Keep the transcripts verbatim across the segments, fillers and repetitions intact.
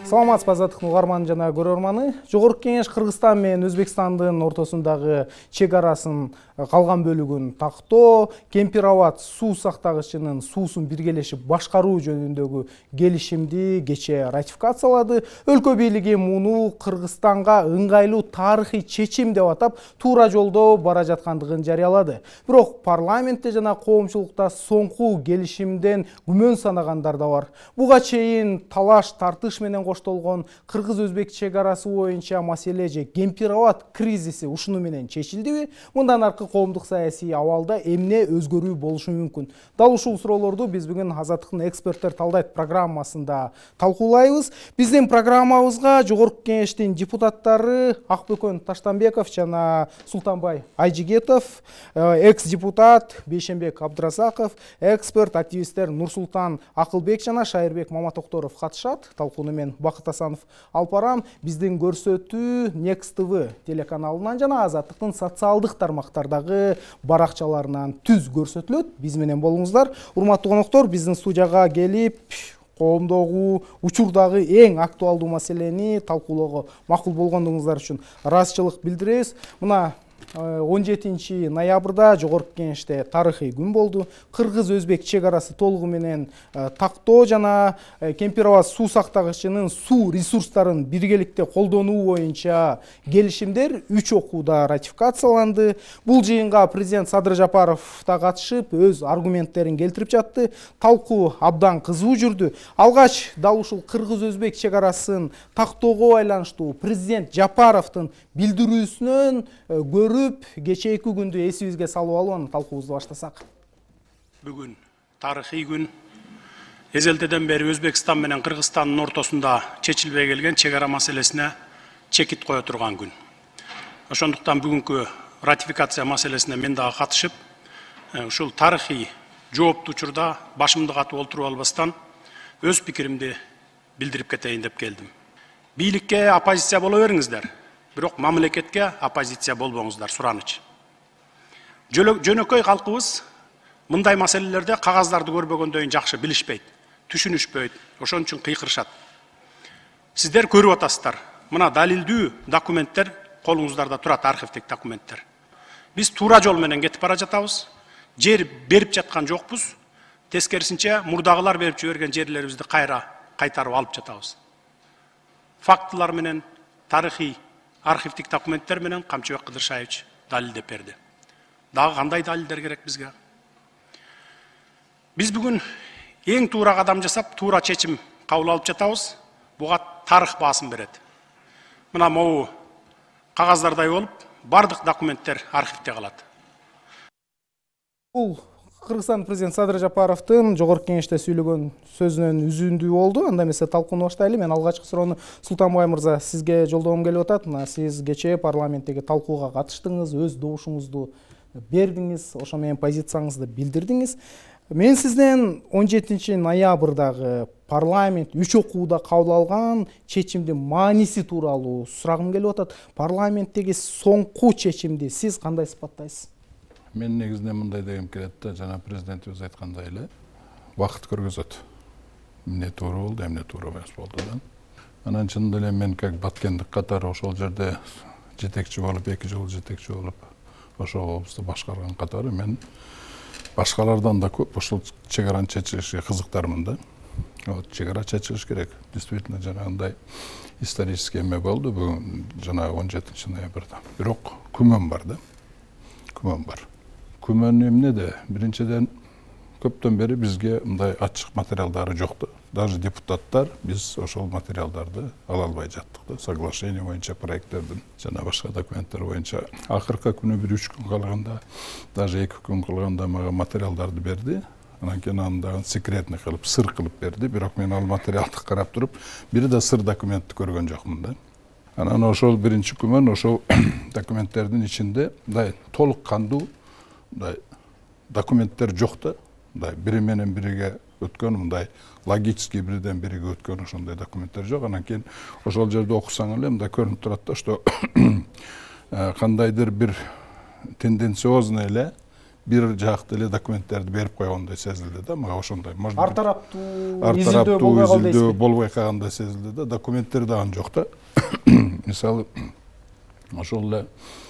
Саламатсызбы азаттыктын угарманы жана көрөрманы. Жогорку Кеңеш Кыргызстан менен Өзбекстандын ортосундагы чек арасын калган бөлүгүн тактоо, Кемпир-Абад суу сактагычынын суусун биргелешип башкаруу жөнүндөгү келишимди кечээ ратификациялады. Өлкө бийлиги муну Кыргызстанга ыңгайлуу тарыхый чечим деп атап, туура жолдо бара жаткандыгын жарыялады. Бирок парламентте жана коомчулукта соңку келишимден күмөн санагандар да бар. Буга чейин талаш тартыш менен коштолгон кыргыз-өзбек чек арасы боюнча маселе же Кемпир-Абад кризиси ушуну менен чечилдиби? Мындан аркы коомдук саясий абалда эмне өзгөрүү болушу мүмкүн? Дал ушул суроолорду биз бүгүн Азаттыктын эксперттер талдайт программасында талкуулайбыз. Биздин программабызга Жогорку Кеңештин депутаттары Акбөкөн Таштанбеков жана Султанбай Айжигетов, экс-депутат Бейшенбек Абдыразаков, эксперт активисттер Нурсултан Акылбек жана Шайырбек Маматокторов катышат. Талкууну мен Бакыт Асанов алып барам. Биздин көрсөтүү Next T V телеканалынан жана Азаттыктын социалдык тармактардагы баракчаларынан түз көрсөтүлөт. Биз менен болуңуздар. Урматтуу коноктор, биздин студияга келип коомдогу учурдагы эң актуалдуу маселени талкуулоого макул болгондугуңуздар үчүн ыраазычылык билдиребиз. Мына он жетинчи ноябрда Жогорку Кеңеште тарыхый күн болду. Кыргыз-өзбек чек арасы толугу менен тактоо жана Кемпир-Абад суу сактагычынын суу ресурстарын биргеликте колдонуу боюнча келишимдер үч окууда ратификацияланды. Бул жыйынга президент Садыр Жапаров да катышып, өз аргументтерин келтирип жатты. Талкуу абдан кызуу жүрдү. Алгач дал ушул кыргыз-өзбек чек арасын тактоого байланыштуу президент Жапаровдун билдирүүсүнөн көрүп, кечээки күндү эсибизге салып алып, аны талкуубузду баштасак. Бүгүн тарыхый күн. Эзелтеден бери Өзбекстан менен Кыргызстандын ортосунда чечилбей келген чек ара маселесине чекит кое турган күн. Ошондуктан бүгүнкү ратификация маселесине мен дагы катышып, ушул тарыхый жооптуу учурда башымды катып олтуруп албастан өз пикиримди билдирип кетейин деп келдим. Бийликке оппозиция боло бериңиздер. Бирок мамлекетке оппозиция болбоңуздар, сураныч. Жөнөкөй калкыбыз мындай маселелерде кагаздарды көрбөгөндөн жакшы билишпейт, түшүнүшпөйт, ошон үчүн кыйкырышат. Сиздер көрүп атасыздар. Мына далилдүү документтер колуңуздарда турат, архивдик документтер. Биз туура жол менен кетип бара жатабыз. Жер берип жаткан жокпуз. Тескерисинче мурдагылар берип жиберген жерлерибизди кайра кайтарып алып жатабыз. Фактылар менен, тарыхый архивдик документтер менен Камчыбек Кыдыршаевич далилдеп берди. Дагы кандай далилдер керек бизге? Биз бүгүн эң туура кадам жасап, туура чечим кабыл алып жатабыз. Буга тарых баасын берет. Мына могу кагаздардай болуп, бардык документтер архивде калат. Бул Кыргызстан президент Садыр Жапаровдун Жогорку Кеңеште сүйлөгөн сөзүнөн үзүндүү болду. Анда эмесе талкууну баштайлы. Мен алгачкы суроону Султанбай мырза сизге жолдогум келип атат. Мына сиз кечээ парламенттеги талкууга катыштыңыз, өз добушуңузду бердиңиз, ошо менен позицияңызды билдирдиңиз. Мен сизден он жетинчи ноябрдагы парламент үч окууда кабыл алган чечимдин мааниси тууралуу сурагым келип атат. Парламенттеги соңку чечимди сиз кандай сыпаттайсыз? Мен негизинен мындай дегем келет да, жана президентибиз айткандай эле, вакыт көргөзөт. Эмне туура болду, эмне туура эмес болду да. Анан чынында эле мен как баткендик катары ошол жерде жетекчи болуп, эки жыл жетекчи болуп, ошол облусту башкарган катары мен башкалардан да көп ошол чек араны чечилишине кызыктармын да. Вот чек ара чечилиш керек. Действительно жанагындай исторический эме болду бүгүн жана он жетинчи ноябрда. Бирок күмөн бар да. Күмөн бар. Күмөн эмнеде? Биринчиден көптөн бери бизге мындай ачык материалдары жокты. Даже депутаттар биз ошол материалдарды ала албай жаттык да. Соглашение боюнча проекттердин жана башка документтер боюнча акыркы күнү бир үч күн калганда, даже эки күн калганда мага материалдарды берди. Анан кийин аны секретный кылып, сыр кылып берди. Бирок мен ал материалды карап туруп, бир да сыр документти көргөн жокмун да. Анан ошол биринчи күмөн ошол документтердин ичинде мындай толук кандуу мындай документтер жок да. Мындай бири менен бириге өткөн, мындай логически бирден бириге өткөн ошондой документтер жок. Анан кийин ошол жерде окусаң эле мындай көрүнүп турат да, что кандайдыр бир тенденциозный эле бир жаактуу эле документтерди берип койгондой сезилди да, мага ошондой. Ар тараптуу ар изилдөө тараптуу болбой калды изилдөө дейсизби? болбой калгандай сезилди да, документтер дагы жок да. Мисалы ошол эле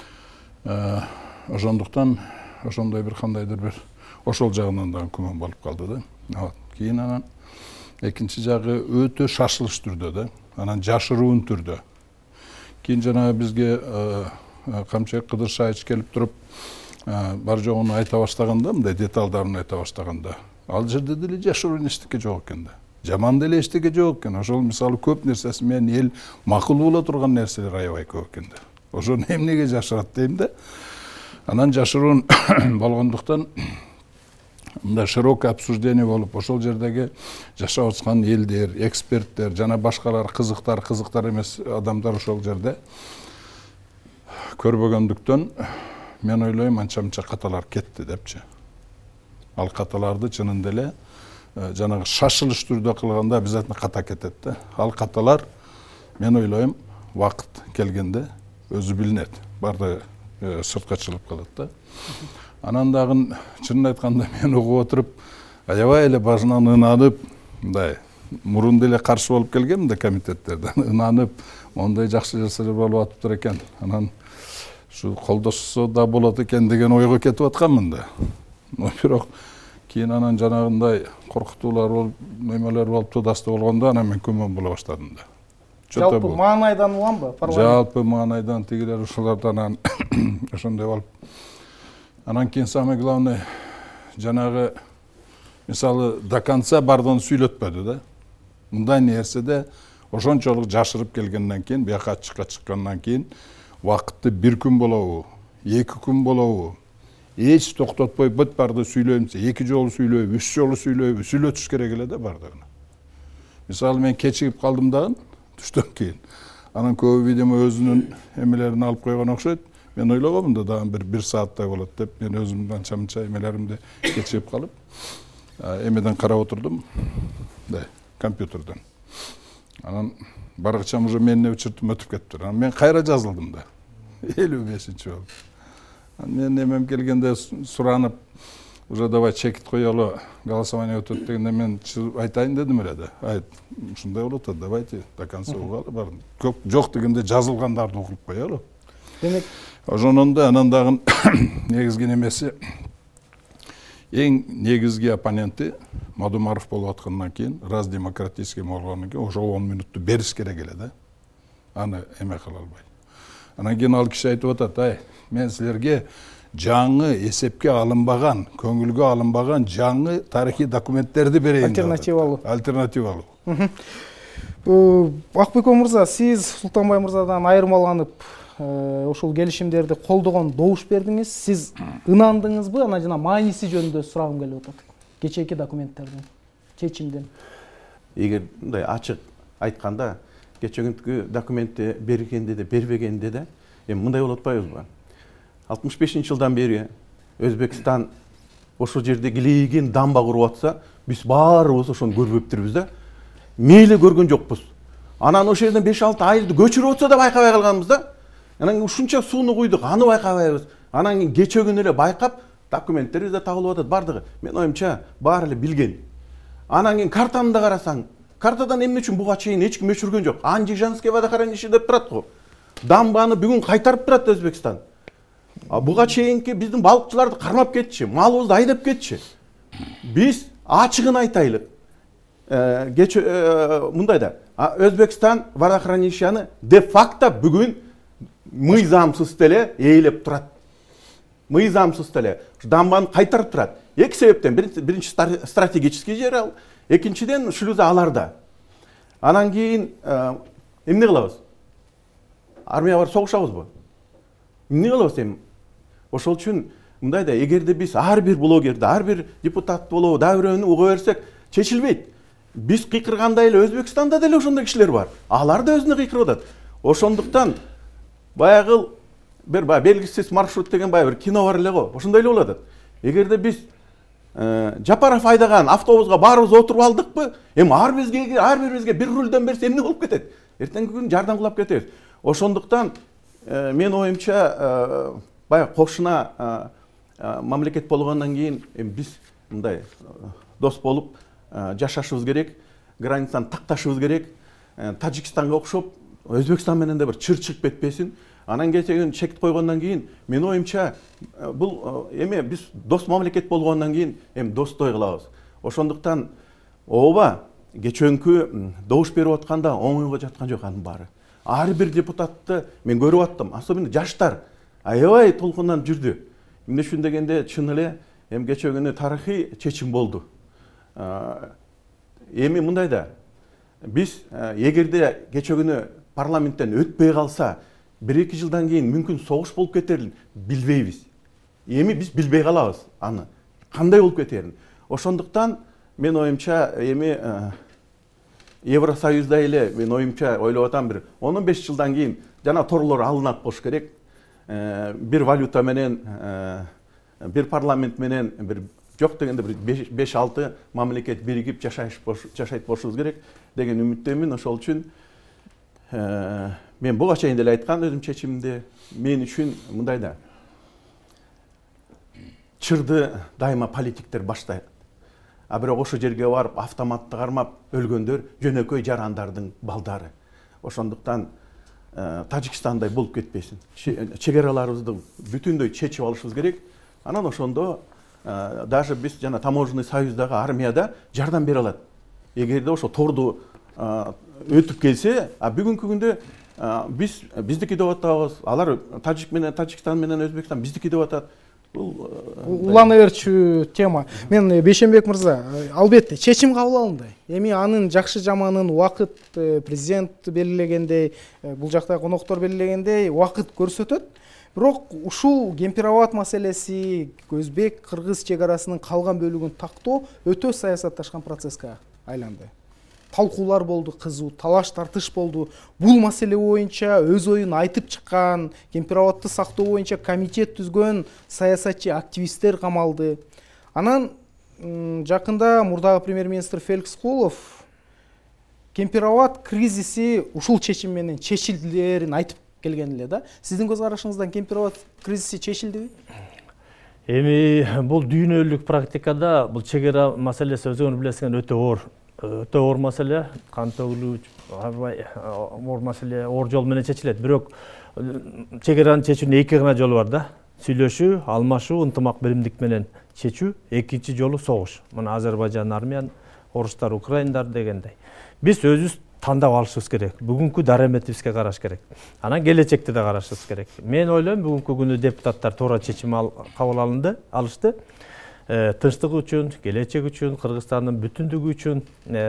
ошондуктан ошондой бир кандайдыр бир ошол жагынан дагы күмөн болуп калды да. Кийин анан экинчи жагы өтө шашылыш түрдө да, анан жашыруун түрдө. Кийин жанагы бизге Камчыбек Кыдыршаевич келип туруп бар жогун айта баштаганда, мындай деталдарын айта баштаганда, ал жерде деле жашыруун эчтеке жок экен да. Жаман деле эчтеке жок экен. Ошол мисалы көп нерсеси менен эл макул боло турган нерселер аябай көп экен да. Ошону эмнеге жашырат дейм да. Анан жашыруун болгондуктан мындай широкое обсуждение болуп, ошол жердеги жашап аткан элдер, эксперттер жана башкалар кызыктар, кызыктар эмес адамдар ошол жерде көрбөгөндүктөн мен ойлойм анча-мынча каталар кетти депчи. Ал каталарды чынында эле жанагы шашылыш түрдө кылганда обязательно ката кетет да. Ал каталар мен ойлойм убакыт келгенде өзү билинет. Барды сыртка чыгып калат да. Анан дагы чынын айтканда мен угуп отуруп, аябай эле башынан ынанып, мындай мурун деле каршы болуп келгем да комитеттерден, ынанып, мондай жакшы нерселер болуп атыптыр экен. Анан ушу колдошсо да болот экен деген ойго кетип атканмын да. Бирок кийин анан жанагындай коркутуулар болуп, немелер болуп туудасты болгондо анан мен күмөн боло баштадым да. Жалпы маанайдан уламбы? Жалпы маанайдан тигилер ушулардан анан ошондой болуп. Анан кийин самое главное жанагы мисалы до конца бардыгын сүйлөтпөдү да. Мындай нерседе ошончолук жашырып келгенден кийин, бияка ачыкка чыккандан кийин вакытты бир күн болобу, эки күн болобу, эч токтотпой бүт барды сүйлөйм, эки жолу сүйлөйбү, үч жолу сүйлөйбү, сүйлөтүш керек эле да бардыгын. Мисалы мен кечигип калдым дагы түштөн кийин. Анан көбү видимо өзүнүн эмелерин алып койгон окшойт. Мен ойлогомун да дагы бир бир сааттай болот деп, мен өзүмдүн анча-мынча эмелеримди кечигип калып, эмеден карап отурдум, да, компьютерден. Анан баргычам уже менин учуртум өтүп кетиптир. Анан мен кайра жазылдым да. элүү бешинчи болуп. Мен эмем келгенде суранып, уже давай чекит коелу, голосование өтөт дегенде мен айтайын дедим эле да. Айт, ушундай болот да, давайте до конца угалы бар. Жок дегенде жазылгандарды угуп коелу. Демек, ошонун да анан дагы негизги немеси эң негизги оппоненти Мадумаров болуп аткандан кийин, раз демократический болгондон кийин ошо он минутту бериш керек эле да. Аны эме кыла албай. Анан кийин ал киши айтып атат, ай, мен силерге жаңы эсепке алынбаган, көңүлгө алынбаган жаңы тарыхый документтерди берейин. Альтернативалуу. Альтернативалуу. Акбеков мырза, сиз Султанбай мырзадан айырмаланып, ошол келишимдерди колдогон добуш бердиңиз. Сиз ынандыңызбы? Анан жана мааниси жөнүндө сурагым келип атат. Кечээки документтердин, чечимдин. Эгер мындай ачык айтканда, кечээкүнкү документти бергенде де, бербегенде де, эми мындай болуп атпайбызбы? алтымыш бешинчи жылдан бери Өзбекстан ошол жерде килейген дамба куруп атса, биз баарыбыз ошону көрбөптүрбүз да. Мейли көргөн жокпуз. Анан ошол жерден беш алты айылды көчүрүп атса да байкабай калганбыз да. Анан ушунча сууну куйдук, аны байкабайбыз. Анан кийин кече күнү эле байкап, документтерибиз да табылып атат бардыгы. Мен оюмча баары эле билген. Анан кийин картаны да карасаң, картадан эмне үчүн буга чейин эч ким өчүргөн жок. Анжижанский водохранилище деп турат го. Дамбаны бүгүн кайтарып турат Өзбекстан. А буга чейинки биздин балыкчыларды кармап кетчи, малыбызды айдап кетчи. Биз ачыгын айтайлык. Кече мындай да, Өзбекстан водохранилищени де факто бүгүн мыйзамсыз деле ээлеп турат. Мыйзамсыз деле дамбаны кайтарып турат. Эки себептен, биринчи стратегический жер ал, экинчиден шлюза аларда. Анан кийин эмне кылабыз? Армия бар согушабызбы? Эмне кылабыз эми? Ошол үчүн мындай да, эгерде биз ар бир блогерди, ар бир депутат болобу, дагы бирөөнү уга берсек, чечилбейт. Биз кыйкыргандай эле Өзбекстанда деле ошондой кишилер бар. Алар да өзүнө кыйкырып атат. Ошондуктан баягы бир белгисиз маршрут деген баягы бир кино бар эле го. Ошондой эле болуп атат. Эгерде биз Жапаров айдаган автобуска баарыбыз отуруп алдыкпы, эми ар бизге, ар бирибизге бир рулдан берсе эмне болуп кетет? Эртеңки күнү жардам кулап кетебиз. Ошондуктан мен оюмча баягы кошуна мамлекет болгондон кийин биз мындай дос болуп жашашыбыз керек, границаны такташыбыз керек. Тажикстанга окшоп Өзбекстан менен да бир чыр чыгып кетпесин. Анан кечен чекит койгондон кийин менин оюмча бул эме биз дос мамлекет болгондон кийин эми достой кылабыз. Ошондуктан ооба кечөнкү добуш берип атканда оңойго жаткан жок анын баары. Ар бир депутатты мен көрүп аттым, особенно жаштар аябай толкундан жүрдү. Эмне үчүн дегенде чын эле эми кечээ күнү тарыхый чечим болду. Эми мындай да биз эгерде кечээ күнү парламенттен өтпөй калса, бир эки жылдан кийин мүмкүн согуш болуп кетерин билбейбиз. Эми биз билбей калабыз аны. Кандай болуп кетерин. Ошондуктан мен оюмча эми Евросоюзда эле мен оюмча ойлоп атам бир он он беш жылдан кийин жана торлор алынат болуш керек. Бир валюта менен, бир парламент менен, бир жок дегенде бир беш алты мамлекет биригип жашайт болушубуз керек деген үмүттөмүн. Ошол үчүн мен буга чейин деле айткан өзүм чечимимде, мен үчүн мындай да чырды дайыма политиктер баштайт. А бирок ошо жерге барып автоматты кармап өлгөндөр жөнөкөй жарандардын балдары. Ошондуктан Тажикстандай болуп кетпесин. Чегераларыбызды бүтүндөй чечип алышыбыз керек. Анан ошондо даже биз жана таможенный союздагы армияда жардам бере алат. Эгерде ошо торду өтүп келсе, а бүгүнкү күндө биз биздики деп атабыз, алар Тажик менен Тажикстан менен Өзбекстан биздики деп атат. Бул улана берчү тема. Мен Бейшенбек мырза, албетте чечим кабыл алынды. Эми анын жакшы жаманын убакыт президент белгилегендей, бул жакта коноктор белгилегендей убакыт көрсөтөт. Бирок ушул Кемпир-Абад маселеси, Өзбек кыргыз чек арасынын калган бөлүгүн тактоо өтө саясатташкан процесске айланды. Талкуулар болду, кызуу талаш тартыш болду. Бул маселе боюнча өз оюн айтып чыккан, Кемпир-Абадты сактоо боюнча комитет түзгөн саясатчы активисттер камалды. Анан жакында мурдагы премьер-министр Феликс Кулов Кемпир-Абад кризиси ушул чечим менен чечилдерин айтып келген эле да. Сиздин көз карашыңыздан Кемпир-Абад кризиси чечилдиби? Эми бул дүйнөлүк практикада бул чек ара маселеси өзүңөр билесиңер өтө оор. Өтө оор маселе, кан төгүлүү, оор маселе, оор жол менен чечилет. Бирок чек араны чечүүнүн эки гана жолу бар да. Сүйлөшүү, алмашуу, ынтымак биримдик менен чечүү, экинчи жолу согуш. Мына Азербайжан армиян, орустар, украиндар дегендей. Биз өзүбүз тандап алышыбыз керек. Бүгүнкү дараметибизге караш керек. Анан келечекте да карашыбыз керек. Мен ойлойм, бүгүнкү күнү депутаттар туура чечим кабыл алынды, алышты. Тынчтык үчүн, келечек үчүн, Кыргызстандын бүтүндүгү үчүн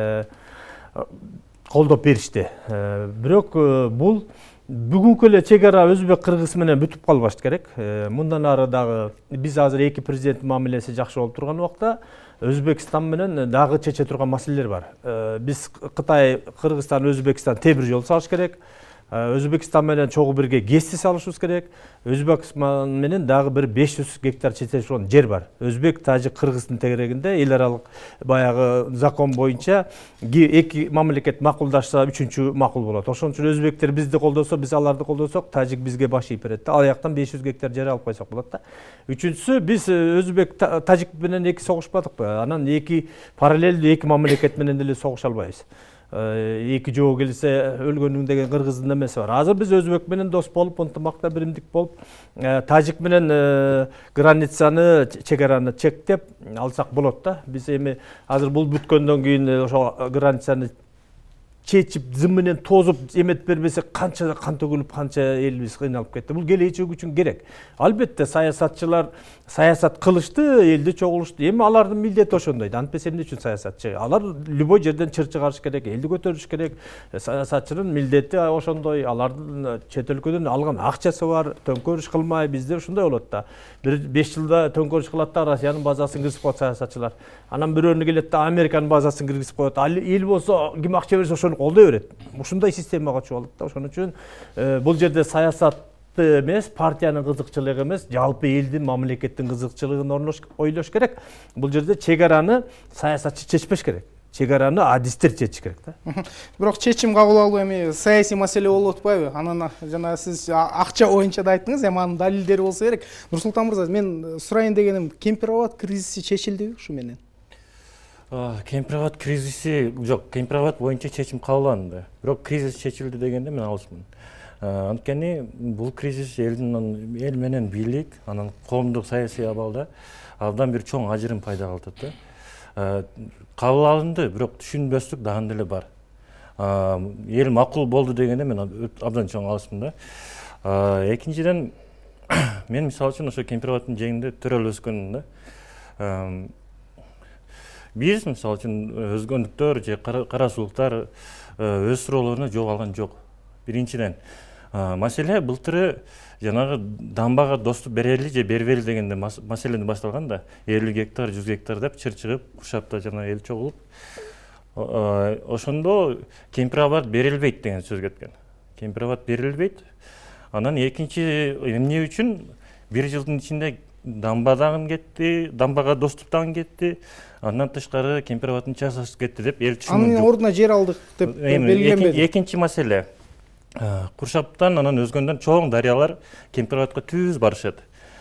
колдоп беришти. Бирок бул бүгүнкү эле чек ара Өзбек кыргыз менен бүтүп калбаш керек. Мындан ары дагы биз азыр эки президенттин мамилеси жакшы болуп турган убакта Өзбекстан менен дагы чече турган маселелер бар. Биз Кытай, Кыргызстан, Өзбекстан темир жол салыш керек. Өзбекстан менен чогуу бирге ГЭСти салышыбыз керек. Өзбекстан менен дагы бир беш жүз гектар чечилген жер бар. Өзбек, Тажик, Кыргыздын тегерегинде эл аралык баягы закон боюнча эки мамлекет макулдашса үчүнчү макул болот. Ошон үчүн өзбектер бизди колдосо, биз аларды колдосок, Тажик бизге баш ийип берет да. Ал жактан беш жүз гектар жер алып койсок болот да. Үчүнчүсү, биз Өзбек, Тажик менен эки согушпадыкпы? Анан эки параллелдүү эки мамлекет менен деле согуша албайбыз. Эки жоо келсе өлгөнүң деген кыргыздын эмеси бар. Азыр биз Өзбек менен дос болуп, ынтымакта биримдик болуп, Тажик менен границаны, чек араны чектеп алсак болот да. Биз эми азыр бул бүткөндөн кийин ошо границаны чечип, зым менен тозуп эмет бербесе канча кан төгүлүп, канча элибиз кыйналып кетти. Бул келечек үчүн керек. Албетте саясатчылар саясат кылышты, элди чогулушту. Эми алардын милдети ошондой. Антпесе эмне үчүн саясатчы? Алар любой жерден чыр чыгарыш керек, элди көтөрүш керек. Саясатчынын милдети ошондой. Алардын чет өлкөдөн алган акчасы бар, төңкөрүш кылмай, бизде ошондой болот да. Бир беш жылда төңкөрүш кылат да, Россиянын базасын киргизип коет саясатчылар. Анан бирөөнү келет да, Американын базасын киргизип коет. Ал эл болсо ким акча берсе ошону колдой берет. Ушундай системага чыгып да. Ошон үчүн бул жерде саясат эмес, партиянын кызыкчылыгы эмес, жалпы элдин, мамлекеттин кызыкчылыгын ойлош керек. Бул жерде чек араны саясатчы чечпеш керек. чек араны адистер чечиш керек да. Бирок чечим кабыл алуу эми саясий маселе болуп атпайбы? Анан жана сиз акча боюнча да айттыңыз, эми анын далилдери болсо керек. Нурсултан мырза, мен сурайын дегеним, Кемпир-Абад кризиси чечилдиби ушу менен? Кемпир-Абад кризиси жок, Кемпир-Абад боюнча чечим кабыл алынды. Бирок кризис чечилди дегенде мен алысмын. Анткени бул кризис элдин эл менен бийлик, анан коомдук саясий абалда абдан бир чоң ажырым пайда кылып да. Кабыл алынды, бирок түшүнбөстүк дагы деле бар. Эл макул болду дегенде мен абдан чоң алысмын да. Экинчиден, мен мисалы үчүн ошо Кемпир-Абаддын жээгинде төрөлүп өскөнмүн да. Биз мисалы үчүн өзгөндүктөр же кара сулуктар өз суроолоруна жооп алган жок. Биринчиден, маселе былтыры жанагы дамбага доступ берели же бербейли дегенде маселени башталган да. элүү гектар, жүз гектар деп чыр чыгып, Куршапта жана эл чогулуп. Ошондо Кемпир-Абад берилбейт деген сөз кеткен. Кемпир-Абад берилбейт. Анан экинчи эмне үчүн бир жылдын ичинде дамба дагы кетти, дамбага доступ дагы кетти. Андан тышкары Кемпир-Абаддын часасы кетти деп эл түшүнгөн жок. Анын ордуна жер алдык деп белгиленбеди. Экинчи маселе. Куршаптан анан өзгөндөн чоң дарыялар Кемпир-Абадка түз барышат.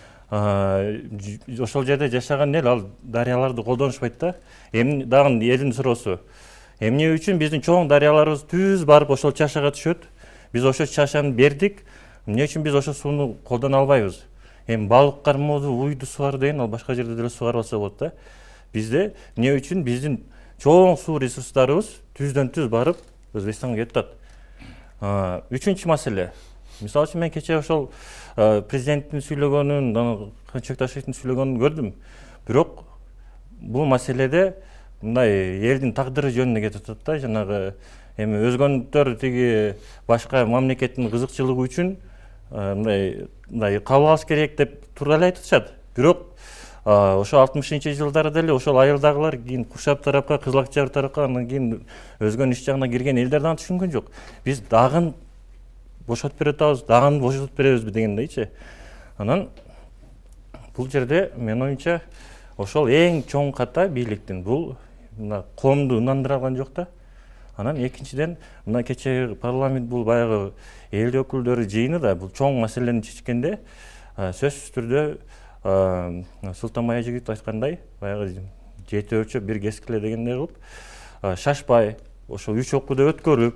Ошол жерде жашаган эл ал дарыяларды колдонушпайт да. Эми дагы элдин суроосу. Эмне үчүн биздин чоң дарыяларыбыз түз барып ошол чашага түшөт? Биз ошол чашаны бердик. Эмне үчүн биз ошол сууну колдоно албайбыз? Эми балык кармоодо уйду сугар деген ал башка жерде деле сугарылса болот да. Бизде эмне үчүн биздин чоң суу ресурстарыбыз түздөн түз барып Өзбекстанга кетип атат. Үчүнчү маселе. Мисалы үчүн мен кече ошол президенттин сүйлөгөнүн, Канчыбек Ташевдин сүйлөгөнүн көрдүм. Бирок бул маселеде мындай элдин тагдыры жөнүндө кетип атат да, жанагы эми өзгөндөр тиги башка мамлекеттин кызыкчылыгы үчүн мындай мындай кабыл алыш керек деп туура эле айтып атышат. Бирок ошо алтымышынчы жылдары деле ошол айылдагылар кийин Куршап тарапка, Кызыл Акчар тарапка, андан кийин өзгөн иш жагына кирген элдер дагы түшүнгөн жок. Биз дагы бошотуп берип атабыз, дагы бошотуп беребизби дегендейчи. Анан бул жерде менин оюмча ошол эң чоң ката бийликтин бул мына коомду ынандыра алган жок да. Анан экинчиден мына кече парламент бул баягы эл өкүлдөрү жыйыны да бул чоң маселени чечкенде сөзсүз түрдө Султанбай Ажигит айткандай, баягы жети өлчөп бир кескиле дегендей кылып, шашпай, ошол үч окууду өткөрүп,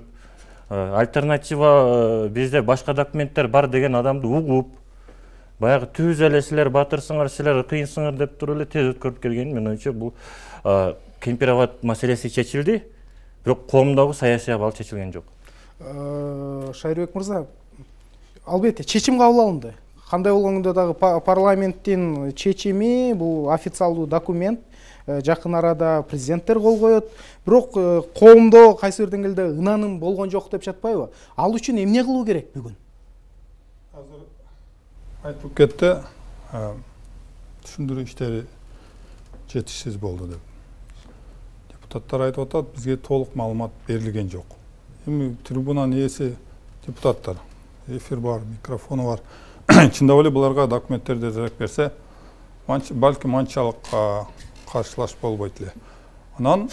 альтернатива бизде башка документтер бар деген адамды угуп, баягы түз эле силер батырсыңар, силер кыйынсыңар деп туруп эле тез өткөрүп келген. Мен оюмча бул Кемпир-Абад маселеси чечилди, бирок коомдогу саясий абал чечилген жок. Шайырбек мырза, албетте чечим кабыл алынды. Кандай болгондо дагы парламенттин чечими, бул официалдуу документ, жакын арада президенттер кол коет. Бирок коомдо кайсы бир деңгээлде ынаным болгон жок деп жатпайбы? Ал үчүн эмне кылуу керек бүгүн? Азыр айтылып кетти, түшүндүрүү иштери жетишсиз болду деп. Депутаттар айтып атат, бизге толук маалымат берилген жок. Эми трибунанын ээси депутаттар, эфир бар, микрофону бар. Чындап эле буларга документтерди тезирээк берсе, балким анчалык каршылаш болбойт эле. Анан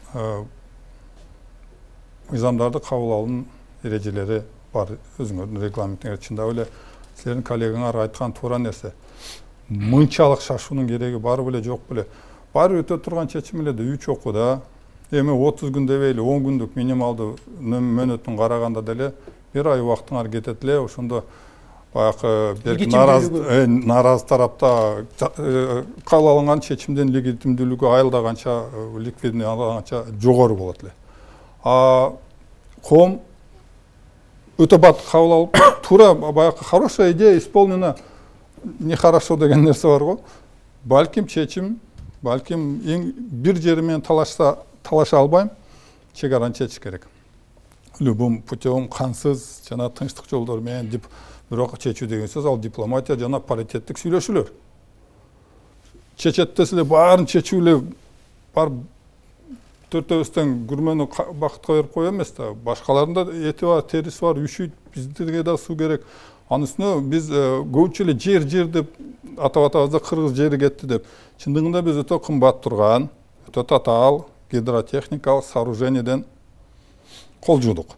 мыйзамдарды кабыл алуунун эрежелери бар, өзүңөрдүн регламентиңер. Чындап эле силердин коллегаңар айткан туура нерсе. Мынчалык шашуунун кереги бар беле, жок беле. Баары өтө турган чечим эле да, үч окууда. Эми отуз күн дебейли, он күндүк минималдуу мөөнөтүн караганда деле бир ай убактыңар кетет эле. Ошондо баягы нааразы тарапта кабыл алынган чечимдин легитимдүүлүгү айылдаганча, ликвидный алганча жогору болот эле. А коом өтө бат кабыл алып, туура баягы хорошая идея исполнена, нехорошо деген нерсе бар го. Балким чечим, балким эң бир жери менен талашса, талаша албайм, чек араны чечиш керек. Любым путем кансыз жана тынчтык жолдор менен деп бирок чечүү деген сөз ал дипломатия жана паритеттик сүйлөшүүлөр. Чечет десиле баарын чечүү эле бар төртөөбүздөн күрмөнү бакытка берип кое эмес да. Башкаларында эти бар, териси бар, үшүйт, биздерге да суу керек. Анын үстүнө биз көбүнчө эле жер жер деп атап атабыз да, кыргыз жери кетти деп. Чындыгында биз өтө кымбат турган, өтө татаал, гидротехникалык сооружениеден кол жуудук.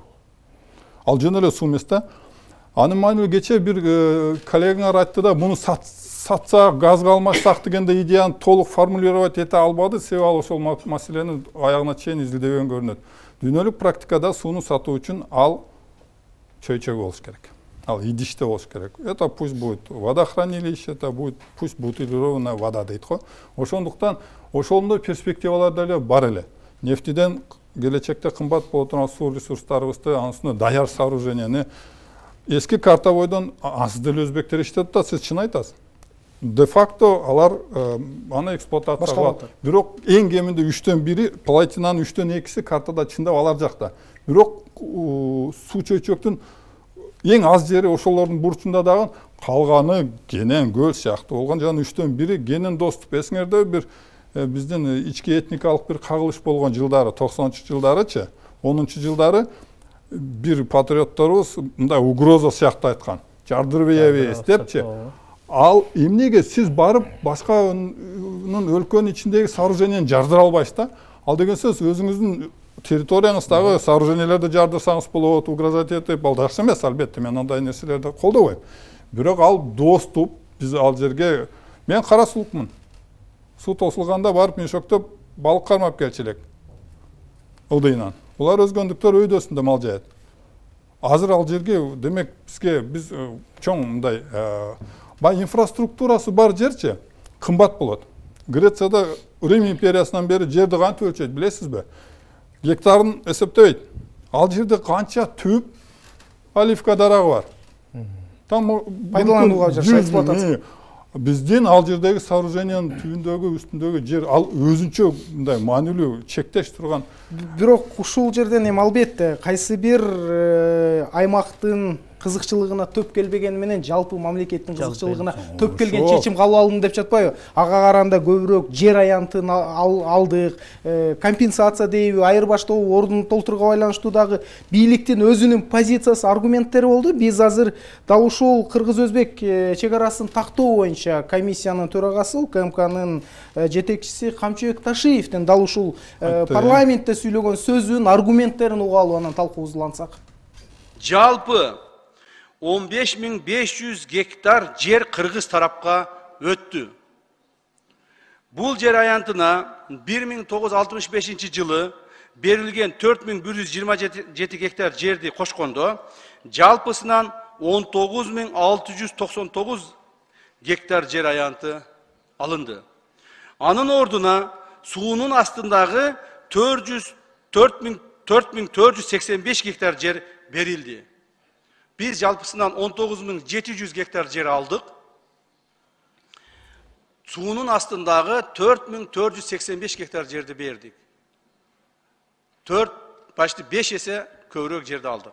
Ал жөн эле суу эмес да. Анын маанилүү кече бир коллегаңар айтты да, муну сатсак, газга алмашсак дегенде идеяны толук формулировать эте албады, себеби ал ошол маселени аягына чейин изилдебеген көрүнөт. Дүйнөлүк практикада сууну сатуу үчүн ал чөйчөк болуш керек. Ал идиште болуш керек. Это пусть будет водохранилище, это будет пусть бутилированная вода дейт го. Ошондуктан ошондой перспективалар деле бар эле. Нефтиден келечекте кымбат боло турган суу ресурстарыбызды, анын үстүнө даяр сооруженияны эски карта бойдон азыр деле өзбектер иштеп атат, сиз чын айтасыз. Де факто алар аны эксплуатация кылат. Бирок эң кеминде үчтөн бири, платинанын үчтөн экиси картада чындап алар жакта. Бирок суу чөйчөктүн эң аз жери ошолордун бурчунда дагы, калганы Кенен, Көл сыяктуу болгон, жана үчтөн бири Кенен доступ. Эсиңерде бир биздин ички этникалык бир кагылыш болгон жылдары, токсонунчу жылдарычы, онунчу жылдары бир патриотторубуз мындай угроза сыяктуу айткан. Жардырып эбиз депчи. Ал эмнеге сиз барып башканын өлкөнүн ичиндеги сооруженияны жардыра албайсыз да? Ал деген сөз өзүңүздүн территорияңыздагы сооружениялерди жардырсаңыз болот, угрожать этип, ал жакшы эмес, албетте, мен андай нерселерди колдобойм. Бирок ал доступ, биз ал жерге, мен Кара Сулукмун. Суу тосулганда барып мешоктоп балык кармап келчү элек. Ылдыйынан. Булар өзгөндүктөр өйдөсүндө мал жаат. Азыр ал жерге, демек бизге биз чоң мындай бай инфраструктурасы бар жерчи кымбат болот. Грецияда Рим империясынан бери жерди кантип өлчөйт, билесизби? Гектарын эсептебейт. Ал жерде канча түп оливка дарагы бар. Там пайдаланууга жараша эксплуатация. Биздин ал жердеги сооружениянын түбүндөгү, үстүндөгү жер ал өзүнчө мындай маанилүү чектеш турган. Бирок ушул жерден эми албетте кайсы бир аймактын кызыкчылыгына төп келбеген менен жалпы мамлекеттин кызыкчылыгына төп келген чечим кабыл алынды деп жатпайбы? Ага караганда көбүрөөк жер аянтын алдык, компенсация дейби, айырбаштоо ордун толтурууга байланыштуу дагы бийликтин өзүнүн позициясы, аргументтери болду. Биз азыр дал ушул кыргыз-өзбек чек арасын тактоо боюнча комиссиянын төрагасы, УКМКнын жетекчиси Камчыбек Ташиевдин дал ушул парламентте сүйлөгөн сөзүн, аргументтерин угалы, анан талкуубузду улантсак. Жалпы он беш миң беш жүз гектар жер кыргыз тарапка өттү. Бул жер аянтына бир миң тогуз жүз алтымыш бешинчи жылы берилген төрт миң бир жүз жыйырма жети гектар жерди кошкондо, жалпысынан он тогуз миң алты жүз токсон тогуз гектар жер аянты алынды. Анын ордуна суунун астындагы төрт миң төрт жүз сексен беш гектар жер берилди. Biz жалпысынан он тогуз миң жети жүз гектар жер алдык. Суунун астындагы төрт миң төрт жүз сексен беш гектар жерди бердик. төрт, почти беш эсе көбүрөөк жерди алдык.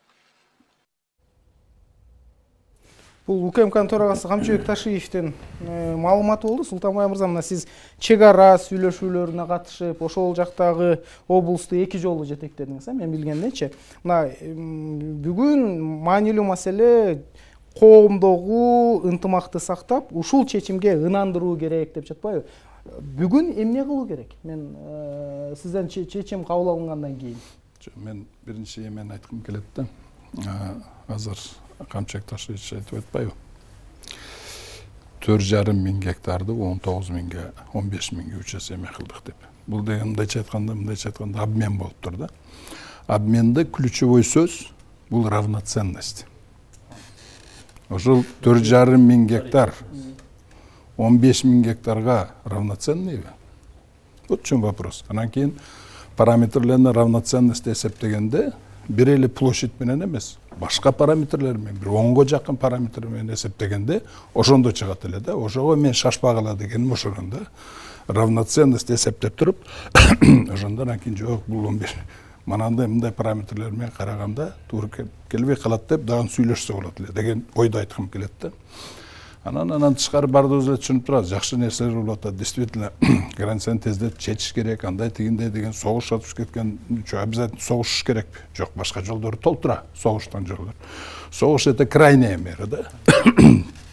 Бул УКМКнын төрагасы Камчыбек Ташиевдин маалыматы болду. Султанбай мырза, мына сиз чек ара сүйлөшүүлөрүнө катышып, ошол жактагы облусту эки жолу жетектедиңиз, мен билгенденчи. Мына бүгүн маанилүү маселе коомдогу ынтымакты сактап, ушул чечимге ынандыруу керек деп жатпайбы? Бүгүн эмне кылуу керек? Мен сизден чечим кабыл алынгандан кийин. Мен биринчи эмен айткым келет да. Азыр Камчыбек Ташиевич айтып атпайбы? төрт жарым миң гектарды он тогуз миңге, он беш миңге үч эсе эме кылдык деп. Бул деген мындайча айтканда, мындайча айтканда обмен болуп тур да. Обменде ключевой сөз бул равноценность. Ошол төрт жарым миң гектар он беш миң гектарга равноценныйбы? Вот в чем вопрос. Анан кийин параметрлерine равноценность эсептегенде бир эле площадь менен эмес, башка параметрлер менен, бир онго жакын параметр менен эсептегенде ошондо чыгат эле да. Ошого мен шашпагыла дегеним ошондо. Равноценность эсептеп туруп, ошондо анан кийин жок, бул бир манандай мындай параметрлер менен караганда туура келбей калат деп дагы сүйлөшсө болот эле деген ойду айткым келет да. Анан анан тышкары бардыгыбыз эле түшүнүп турабыз, жакшы нерселер болуп атат. Действительно, границаны тездетип чечиш керек, андай тигиндей деген согуш атып кеткен, обязательно согушуш керекпи? Жок, башка жолдору толтура, согуштан жолдор. Согуш это крайняя мера, да.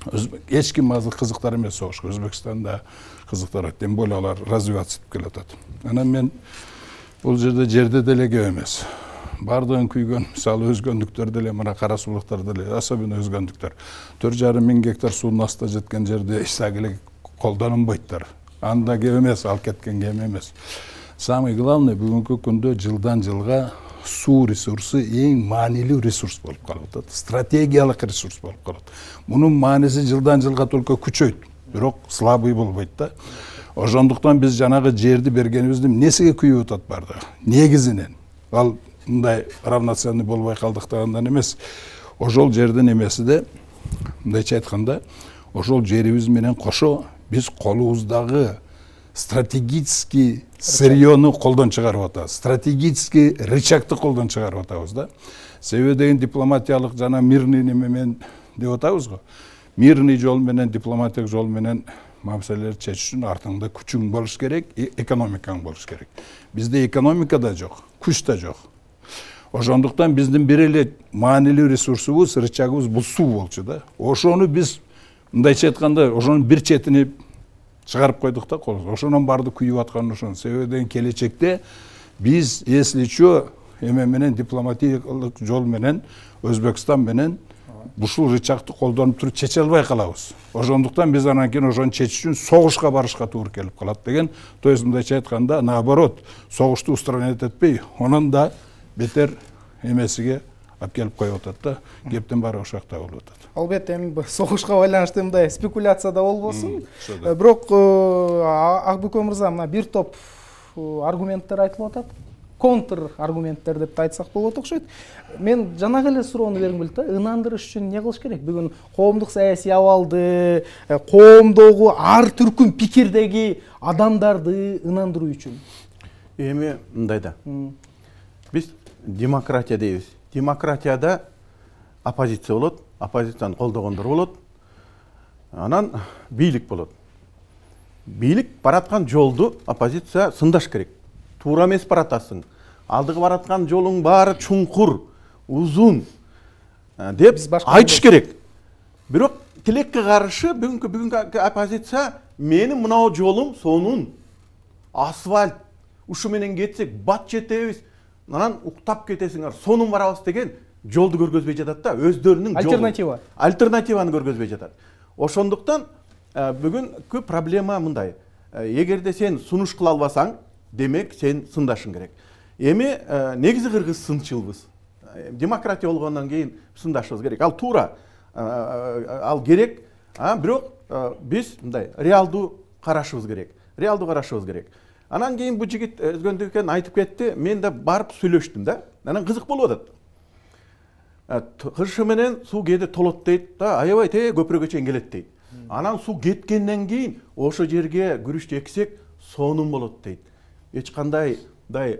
эч ким азыр кызыктар эмес согушка. Өзбекстанда кызыктар, тем более алар развиваться этип келатат. Анан мен бул жерде жерде деле кеп эмес. Бардығын күйген, мысалы өзгөндүктөр деле, мына кара сулуктар деле, особенно өзгөндүктөр. төрт жарым миң гектар суунун астында жеткен жерде ишсагиле колдонулбойттар. Анда кеп эмес, ал кеткен кем эмес. Самый главный бүгүнкү күндө жылдан жылга суу ресурсу эң маанилүү ресурс болуп калып атат. Стратегиялык ресурс болуп калат. Мунун мааниси жылдан жылга только күчөйт, бирок слабый болбойт да. Ошондуктан биз жанагы жерди бергенибизди эмнесиге күйүп атат барды? Негизинен. Ал мындай равноценный болбой калдыктыгынан эмес. Ошол жердин эмеси де, мындайча айтканда, ошол жерибиз менен кошо биз колубуздагы стратегический сырьёну колдон чыгарып атабыз. Стратегический рычагты колдон чыгарып атабыз да. Себеби деген дипломатиялык жана мирный неме менен деп атабыз го. Мирный жол менен, дипломатиялык жол менен маселелерди чечиш үчүн артыңда күчүң болуш керек, экономикаң болуш керек. Бизде экономика да жок, күч да жок. Ошондуктан биздин бир эле маанилүү ресурсубуз, рычагыбыз бул суу болчу да. Ошону биз мындайча айтканда, ошонун бир четини чыгарып койдук да кол. Ошонун барды күйүп аткан ошон. Себебиден келечекте биз если чо эме менен дипломатиялык жол менен Өзбекстан менен ушул рычагты колдонуп туруп чече албай калабыз. Ошондуктан биз анан кийин ошону чечиш үчүн согушка барышка туура келип калат деген. То есть мындайча айтканда, наоборот, согушту устранять этпей, онун да бетер эмесиге алып келип коюп атат да. Кептин баары ошол жакта болуп атат. Албетте, эми согушка байланыштуу мындай спекуляция да болбосун. Бирок Акбүкө мырза, мына бир топ аргументтер айтылып атат. Контр аргументтер деп айтсак болот окшойт. Мен жанагы эле суроону бергим келет да, ынандырыш үчүн эмне кылыш керек? Бүгүн коомдук саясий абалды, коомдогу ар түркүм пикирдеги адамдарды ынандыруу үчүн. Эми мындай да. Биз демократия дейбиз. Демократияда оппозиция болот, оппозицияны колдогондор болот. Анан бийлик болот. Бийлик бараткан жолду оппозиция сындаш керек. Туура эмес баратасың. Алдыгы бараткан жолуң баары чуңкур, узун деп айтыш керек. Бирок тилекке каршы бүгүнкү бүгүнкү оппозиция менин мынау жолум сонун асфальт, ушу менен кетсек бат жетебиз. Анан уктап кетесиңер, сонун барабыз деген жолду көргөзбөй жатат да, өздөрүнүн жолу. Альтернатива. Альтернативаны көргөзбөй жатат. Ошондуктан бүгүнкү проблема мындай. Эгерде сен сунуш кыла албасаң, демек сен сындашың керек. Эми негизи кыргыз сынчылбыз. Демократия болгондон кийин сындашыбыз керек. Ал туура, ал керек, бирок биз мындай реалдуу карашыбыз керек. Реалдуу карашыбыз керек. Анан кийин бу жигит өзгөндүкөн айтып кетти, мен да барып сүйлөштүм да. Анан кызык болуп атат. Кыршы менен суу кээде толот дейт да, аябай те көпүрөгө чейин келет дейт. Анан суу кеткенден кийин ошо жерге күрүч эксек сонун болот дейт. Эч кандай дай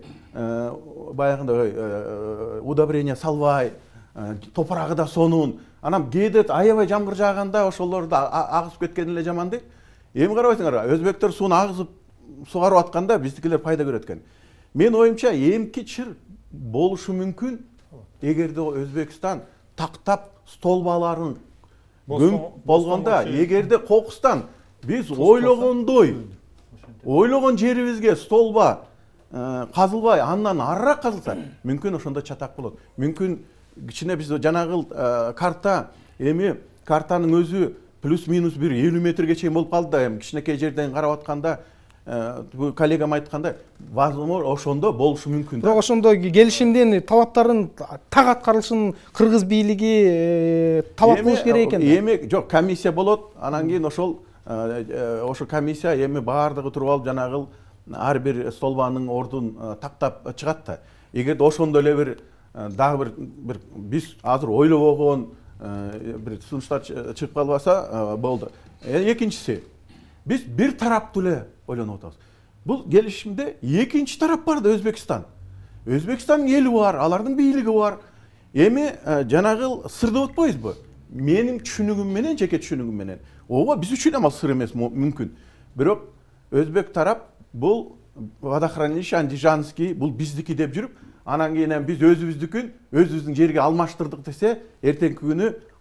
баягындай удобрение салбай, топурагы да сонун. Анан кээде аябай жамгыр жааганда ошолорду агызып кеткен эле жаман дейт. Эми карабайсыңар, өзбектер сууну агызып сугарып атканда биздикилер пайда көрөт экен. Мен оюмча эмки чыр болушу мүмкүн, эгерде Өзбекстан тактап столбаларын болгонда, эгерде кокустан биз ойлогондой, ойлогон жерибизге столба казылбай, андан арыраак казылса, мүмкүн ошондо чатак болот. Мүмкүн кичине биз жанагыл карта, эми картанын өзү плюс-минус бир элүү метрге чейин болуп калды да, эми кичинекей жерден карап атканда, бу коллегам айткандай, возможно, ошондо болушу мүмкүн. Бирок ошондо келишимдин талаптарын так аткарылышын кыргыз бийлиги талап кылыш керек экен. Эми жок, комиссия болот, анан кийин ошол ошо комиссия эми баардыгы туруп алып жанагыл ар бир столбанын ордун тактап чыгат да. Эгерде ошондо эле бир дагы бир бир биз азыр ойлобогон бир сунуштар чыгып калбаса болду. Экинчиси, биз бир тараптуу эле ойлонуп атабыз. Бул келишимде экинчи тарап бар да, Өзбекстан. Өзбекстандын эли бар, алардын бийлиги бар. Эми жанагыл сыр деп атпайбызбы? Менин түшүнүгүм менен, жеке түшүнүгүм менен. Ооба биз үчүн эми сыр эмес мүмкүн. Бирок Өзбек тарап бул водохранилище Андижанский, бул биздики деп жүрүп, анан кийин биз өзүбүздүкүн өзүбүздүн жерге алмаштырдык десе, эртеңки күнү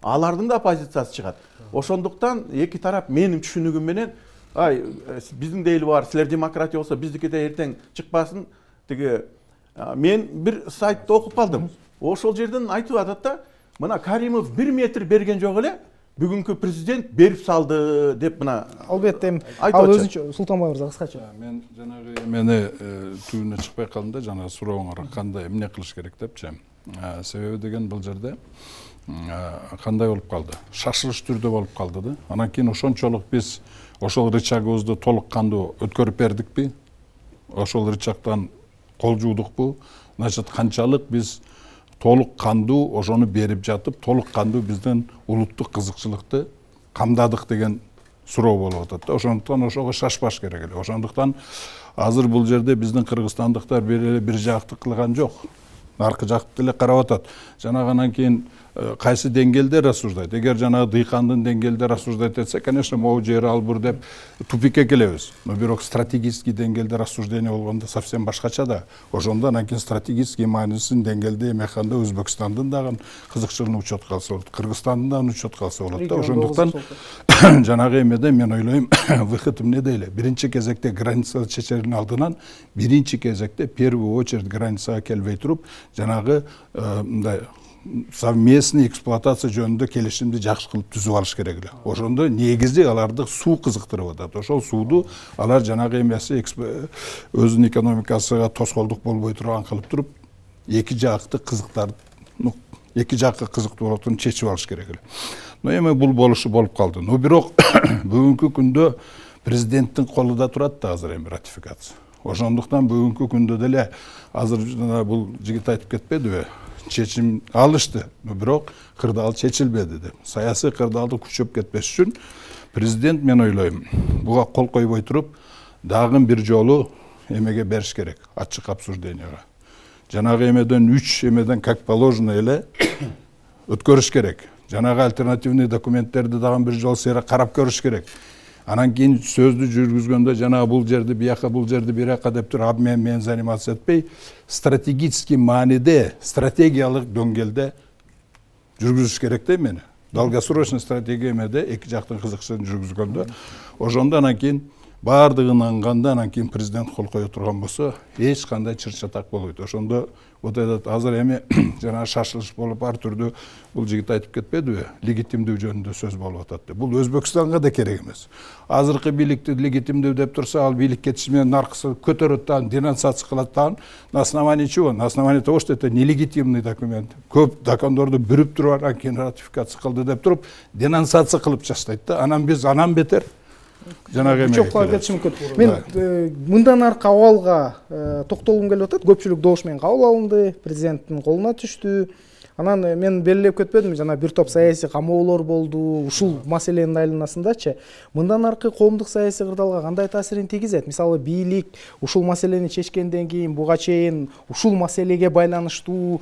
алардын да позициясы чыгат. Ошондуктан эки тарап менин түшүнүгүм менен ай биздин дейли бар, силер демократия болсо биздики да эртең чыкпасын. Тиги мен бир сайтты окуп калдым. Ошол жерден айтып атат да, мына Каримов бир метр берген жок эле, бүгүнкү президент берип салды деп мына. Албетте, ал өзүнчө Султанбай мырза кыскача. Мен жанагы эмени түбүнө чыкпай калдым да, жана сурооңорго кандай эмне кылыш керек депчи. Себеби деген бул жерде кандай болуп калды? Шашылыш түрдө болуп калды да. Анан кийин ошончолук биз ошол рычагыбызды толук кандуу өткөрүп бердикпи? Ошол рычагдан кол жуудукпу? Значит, канчалык биз толук кандуу ошону берип жатып, толук кандуу биздин улуттук кызыкчылыкты камдадык деген суроо болуп атат да. Ошондуктан ошого шашпаш керек эле. Ошондуктан азыр бул жерде биздин кыргызстандыктар бир эле бир жактык кылган жок. Аркы жакты эле карап атат. Жана анан кийин кайсы деңгээлде рассуждайт. Эгер жанагы дыйкандын деңгээлде рассуждайт этсе, конечно, могу жер албыр деп тупикке келебиз. Но бирок стратегический деңгээлде рассуждение болгондо совсем башкача да. Ошондо анан кийин стратегический маанисин деңгээлде эмеканда Өзбекстандын дагы кызыкчылыгын учетко алса болот, Кыргызстандын дагы учетко алса болот да. Ошондуктан жанагы эмеде мен ойлойм, выход эмне дейли? Биринчи кезекте граница чечердин алдынан биринчи кезекте первую очередь границага келбей туруп, жанагы мындай совместный эксплуатация жөнүндө келишимди жакшы кылып түзүп алыш керек эле. Ошондо негизи аларды суу кызыктырып атат. Ошол сууду алар жанагы эмеси өзүнүн экономикасына тоскоолдук болбой турган кылып туруп, эки жакты кызыктарды, эки жакка кызыктуу болотун чечип алыш керек эле. Но эми бул болушу болуп калды. Но бирок бүгүнкү күндө президенттин колунда турат да азыр эми ратификация. Ошондуктан бүгүнкү күндө деле азыр бул жигит айтып кетпедиби? Чечим алышты, бирок кырдаал чечилбеди деп. Саясий кырдаалды күчөп кетпеш үчүн президент, мен ойлойм, буга кол койбой туруп, дагы бир жолу эмеге бериш керек, ачык обсужденияга. Жанагы эмеден үч эмеден как положено эле өткөрүш керек. Жанагы альтернативный документтерди дагы бир жолу сейре карап көрүш керек. Анан кийин сөздү жүргүзгөндө жана бул жерди бияка, бул жерди биряка деп туруп, а мен мен заниматься этпей, стратегический мааниде, стратегиялык дөңгөлдө жүргүзүш керек да мени. Долгосрочный стратегия эмеде эки жактын кызыкчылыгын жүргүзгөндө, ошондо анан кийин баардыгын аңганда, анан кийин президент кол кое турган болсо, эч кандай чыр-чатак болбойт. Ошондо вот этот азыр эми жана шашылыш болуп ар түрдүү бул жигит айтып кетпедиби? Легитимдүү жөнүндө сөз болуп атат деп. Бул Өзбекстанга да керек эмес. Азыркы бийликти легитимдүү деп турса, ал бийлик кетиши менен наркысы көтөрөт да, денонсация кылат да. На основании чего? На основании того, что это нелегитимный документ. Көп закондорду бүрүп туруп, анан кийин ратификация кылды деп туруп, денонсация кылып таштайт да. Анан биз анан бетер жанагы эме кетиши мүмкүн. Мен мындан аркы абалга токтолгум келип атат. Көпчүлүк добуш менен кабыл алынды, президенттин колуна түштү. Анан мен белгилеп кетпедим, жана бир топ саясий камоолор болду, ушул маселенин айланасындачы. Мындан аркы коомдук саясий кырдаалга кандай таасирин тийгизет? Мисалы, бийлик ушул маселени чечкенден кийин буга чейин ушул маселеге байланыштуу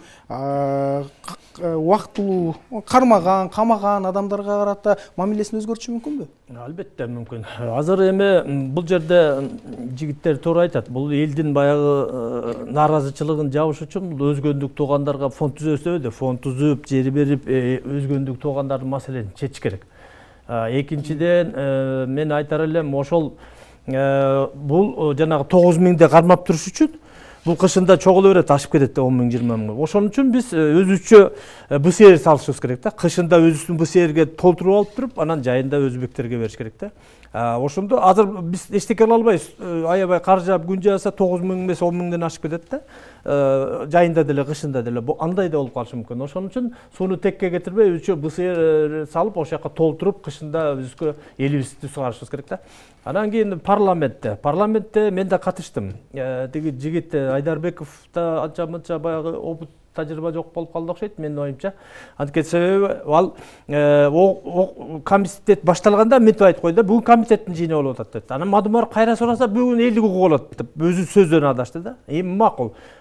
убактылуу кармаган, камаган адамдарга карата мамилесин өзгөртүшү мүмкүнбү? Албетте мүмкүн. Азыр эми бул жерде жигиттер туура айтат. Бул элдин баягы нааразычылыгын жабыш үчүн бул өзгөндүк туугандарга фонд түзөсө деп, фонд түзүп, жери берип, өзгөндүк туугандардын маселесин чечиш керек. Экинчиден, мен айтар элем, ошол бул жанагы тогуз миңди кармап туруш үчүн бул кышында чогуло берет, ашып кетет да он миң, жыйырма миң. Ошон үчүн биз өзүчө БСР салышыбыз керек да. Кышында өзүбүздүн БСРге толтуруп алып туруп, анан жайында өзбектерге бериш керек да. Ошондо азыр биз эчтеке кыла албайбыз. Аябай кар жаап күн жааса тогуз миң эмес он миңден ашып кетет да. Жайында деле, кышында деле андай да болуп калышы мүмкүн. Ошон үчүн сууну текке кетирбей, өзүчө БСР салып, ошол жака толтуруп, кышында өзгө элибизди сугарышыбыз керек да. Анан кийин парламентте, парламентте мен да катыштым. Тиги жигит Айдарбеков да анча мынча баягы опыт тажрыйба жок болуп калды окшойт, менин оюмча. Анткени себеби ал комитет башталганда мынтип айтып койду да, бүгүн комитеттин жыйыны болуп атат деп. Анан мадумар кайра сураса бүгүн элдик укук болот деп өзү сөздөн адашты да. Эми макул.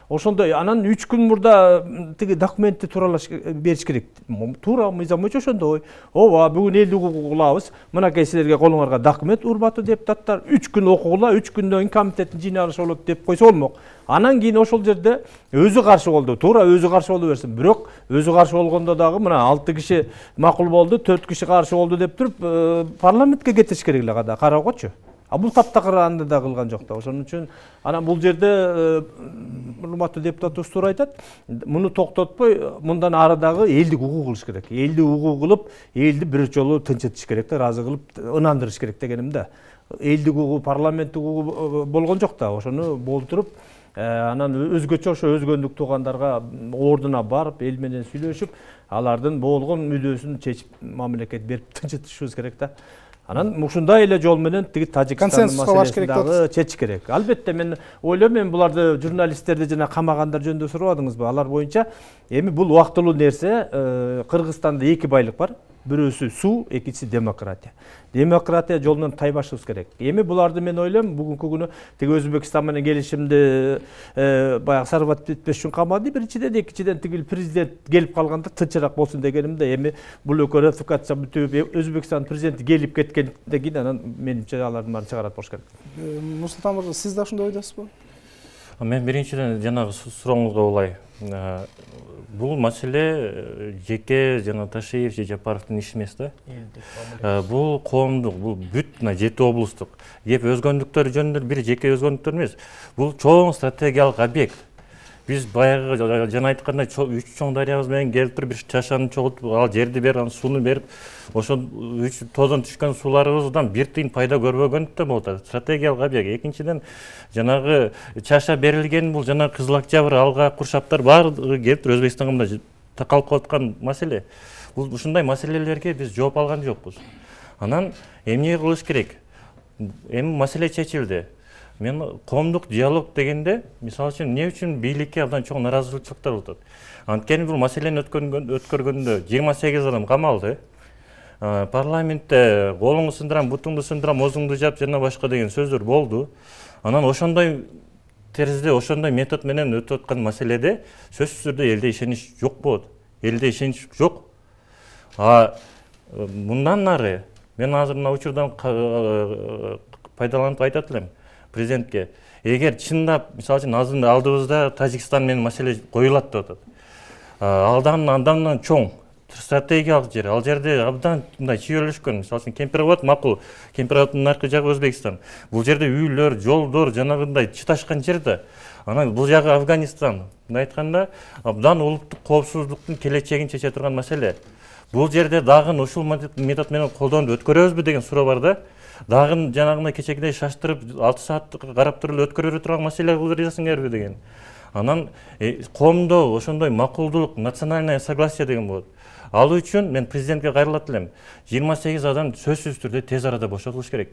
ошондой анан үч күн мурда тиги документти тууралаш бериш керек. Туура мыйзам боюнча ошондой. Ооба, бүгүн элди укугу кылабыз. Мынакей силерге колуңарга документ, урматтуу депутаттар, үч күн окугула, үч күндөн кийин комитеттин жыйналышы болот деп койсо болмок. Анан кийин ошол жерде өзү каршы болду. Туура өзү каршы боло берсин. Бирок өзү каршы болгондо дагы мына алты киши макул болду, төрт киши каршы болду деп туруп парламентке кетириш керек эле када кароогочу. А бул таптакыр анда да кылган жок да. Ошон үчүн анан бул жерде урматтуу депутатыбыз туура айтат. Муну токтотпой, мындан ары дагы элдик укук кылыш керек. Элди укук кылып, элди бир жолу тынчытыш керек да, ыраазы кылып ынандырыш керек дегеним да. Элдик укугу, парламенттик укугу болгон жок да. Ошону болтуруп, анан өзгөчө ошо өзгөндүк туугандарга ордуна барып, эл менен сүйлөшүп, алардын болгон мүдөөсүн чечип, мамлекет берип тынчытышыбыз керек да. Анан ушундай эле жол менен тиги Тажикстандын маселесин дагы чечиш керек. Албетте мен ойлойм, мен буларды журналисттерди жана камагандар жөнүндө сурабадыңызбы? Алар боюнча эми бул убактылуу нерсе. Кыргызстанда эки байлык бар. Бирөөсү суу, экинчиси демократия. Демократия жолунан тайбашыбыз керек. Эми буларды мен ойлойм, бүгүнкү күнү тиги Өзбекстан менен келишимди баягы сарбат кетпеш үчүн камады. Биринчиден, экинчиден тиги президент келип калганда тынчыраак болсун дегенимде. Эми бул экөө ратификация бүтүп, Өзбекстан президенти келип кеткенден кийин анан менимче алардын баарын чыгарат болуш керек. Нурсултан мырза, сиз да ошондой ойдосузбу? Мен биринчиден жанагы сурооңузга улай. Бул маселе жеке жана Ташиев же Жапаровдун иши эмес да. Бул коомдук, бул бүт мына жети облустук. Кеп өзгөндүктөр жөнүндө бир жеке өзгөндүктөр эмес. Бул чоң стратегиялык объект. Биз баягы жана айткандай үч чоң дарыябыз менен келип туруп бир чашаны чогултуп, ал жерди берип, анан сууну берип, ошол үч тоздон түшкөн сууларыбыздан бир тыйын пайда көрбөгөндүктөн болуп атат. Стратегиялык объект. Экинчиден, жанагы чаша берилген бул жана Кызыл Октябрь, Алга, Куршаптар баардыгы келип туруп Өзбекстанга мындай такалып калаткан маселе. Бул ушундай маселелерге биз жооп алган жокпуз. Анан эмне кылыш керек? Эми маселе чечилди. Мен коомдук диалог дегенде, мисалы үчүн, эмне үчүн бийликке абдан чоң наразычылыктар болуп атат? Анткени бул маселени өткөргөндө жыйырма сегиз адам камалды. Парламентте колуңду сындырам, бутуңду сындырам, оозуңду жап жана башка деген сөздөр болду. Анан ошондой теризде, ошондой метод менен өтүп аткан маселеде сөзсүз түрдө элде ишенич жок болот. Элде ишенич жок. А мындан нары мен азыр мына учурдан пайдаланып айтат элем президентке. Эгер чындап, мисалы үчүн азыр алдыбызда Тажикстан менен маселе коюлат деп атат. Алдан андан чоң стратегиялык жер. Ал жерде абдан мындай чүйөлүшкөн. Мисалы үчүн Кемпирабад макул. Кемпирабаддын наркы жагы Өзбекстан. Бул жерде үйлөр, жолдор жанагындай чыташкан жер да. Анан бул жагы Афганистан. Мындай айтканда, абдан улуттук коопсуздуктун келечегин чече турган маселе. Бул жерде дагы ушул метод менен колдонуп өткөрөбүзбү деген суроо бар да. Дагы жанагындай кечекидей шаштырып алты саат карап туруп өткөрө турган маселе кыласыңарбы деген. Анан коомдо ошондой макулдулук, национальное согласие деген болот. Ал үчүн мен президентке кайрылат элем. жыйырма сегиз адам сөзсүз түрдө тез арада бошотулуш керек.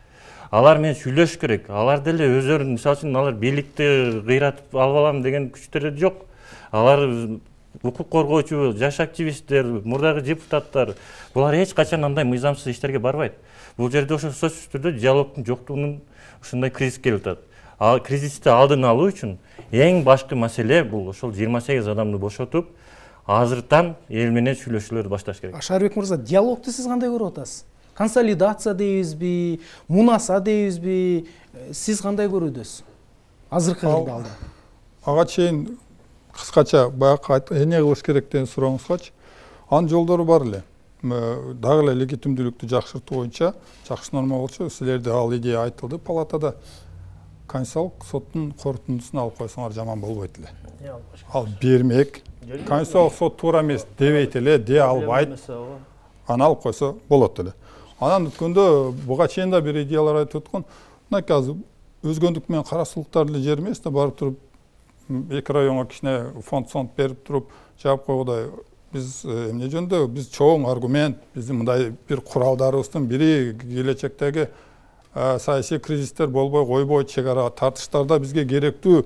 Алар менен сүйлөшүш керек. Алар деле өздөрүн, мисалы үчүн, алар бийликти кыйратып алып алам деген күчтөр жок. Алар укук коргоочу, жаш активисттер, мурдагы депутаттар, булар эч качан андай мыйзамсыз иштерге барбайт. Бул жерде ошо сөзсүз түрдө диалогдун жоктугунун ушундай кризис келип атат. Ал кризисти алдын алуу үчүн эң башкы маселе бул ошол жыйырма сегиз адамды бошотуп, азыртан эл менен сүйлөшүүлөрдү башташ керек. Шарбек мырза, диалогду сиз кандай көрүп атасыз? Консолидация дейбизби, мунаса дейбизби? Сиз кандай көрүүдөсүз? Азыркы кырдаалда. Ага чейин кыскача баягы эмне кылыш керек деген сурооңузгачы, анын жолдору бар эле. Дагы эле легитимдүүлүктү жакшыртуу боюнча жакшы норма болчу, силерде ал идея айтылды палатада. Конституциялык соттун корутундусун алып койсоңор жаман болбойт эле. Ал бермек. Конституциялык сот туура эмес дебейт эле, дей албайт. Аны алып койсо болот эле. Анан өткөндө буга чейин да бир идеялар айтып өткөн. Мынакей азыр өзгөндүк менен карасулуктар эле жер эмес да, барып туруп эки районго кичине фонд сонд берип туруп жаап койгудай. Биз эмне жөнүндө биз чоң аргумент, биздин мындай бир куралдарыбыздын бири келечектеги саясий кризистер болбой койбойт, чек ара тартыштарда бизге керектүү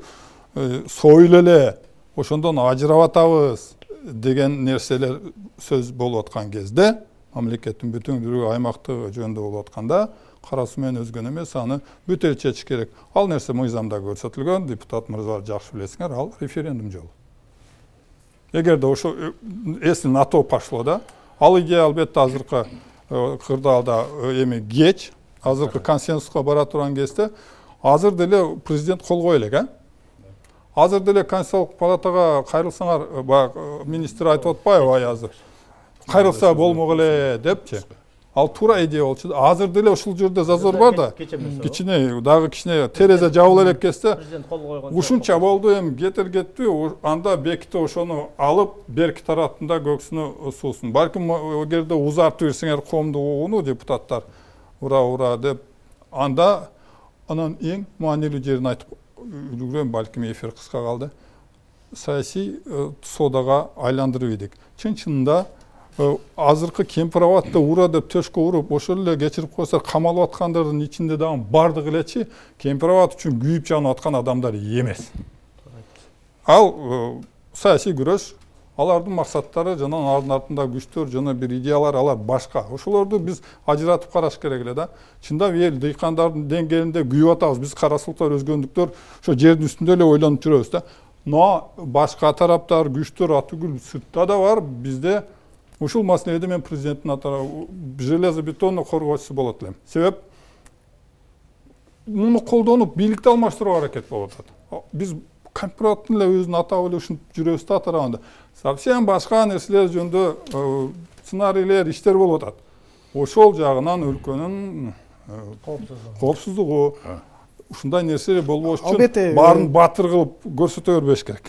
союл эле ошондон ажырап атабыз деген нерселер сөз болуп аткан кезде, мамлекеттин бүтүндүүлүгү, аймактыгы жөнүндө болуп атканда, карасу менен өзгөн эмес, аны бүт эл чечиш керек. Ал нерсе мыйзамда көрсөтүлгөн, депутат мырзалар жакшы билесиңер, ал референдум жолу. Эгерде ошо если на то пошло да, ал идея албетте азыркы кырдаалда эми кеч, азыркы консенсуска бара турган кезде азыр деле президент кол кое элек, а? Азыр деле Конституциялык палатага кайрылсаңар, баягы министр айтып атпайбы азыр? Кайрылса болмок эле депчи. Ал туура идея болчу. Азыр деле ушул жерде зазор бар да. Кичине дагы кичине терезе жабыла элек кезде ушунча болду, эми кетер кетти, анда беките ошону алып берки тарапында көксүнө суусун. Балким эгерде узартып берсеңер коомдук угууну депутаттар ура ура деп, анда анан эң маанилүү жерин айтып үлгүрөм, балким эфир кыска калды. Саясий содага айландырып идик. Чын-чынында азыркы кемпир абадда ура деп төшкө уруп, ошол эле кечирип койсо камалып аткандардын ичинде дагы бардыгы элечи кемпир абад үчүн күйүп жанып аткан адамдар эмес. Ал саясий күрөш, алардын максаттары жана алардын артында күчтөр жана бир идеялар, алар башка. Ошолорду биз ажыратып караш керек эле да. Чындап эл дыйкандардын деңгээлинде күйүп атабыз. Биз карасулуктар, өзгөндүктөр ошо жердин үстүндө эле ойлонуп жүрөбүз да. Но башка тараптар, күчтөр атүгүл сыртта да бар. Бизде ушул маселеде мен президенттин атары железобетонно коргоочусу болот элем. Себеп муну колдонуп бийликти алмаштырууга аракет болуп атат. Биз компьютердин эле өзүнүн атап эле ушинтип жүрөбүз да тарабында. Совсем башка нерселер жөнүндө сценарийлер, иштер болуп атат. Ошол жагынан өлкөнүн коопсуздугу, ушундай нерсе болбош үчүн баарын батыр кылып көрсөтө бербеш керек.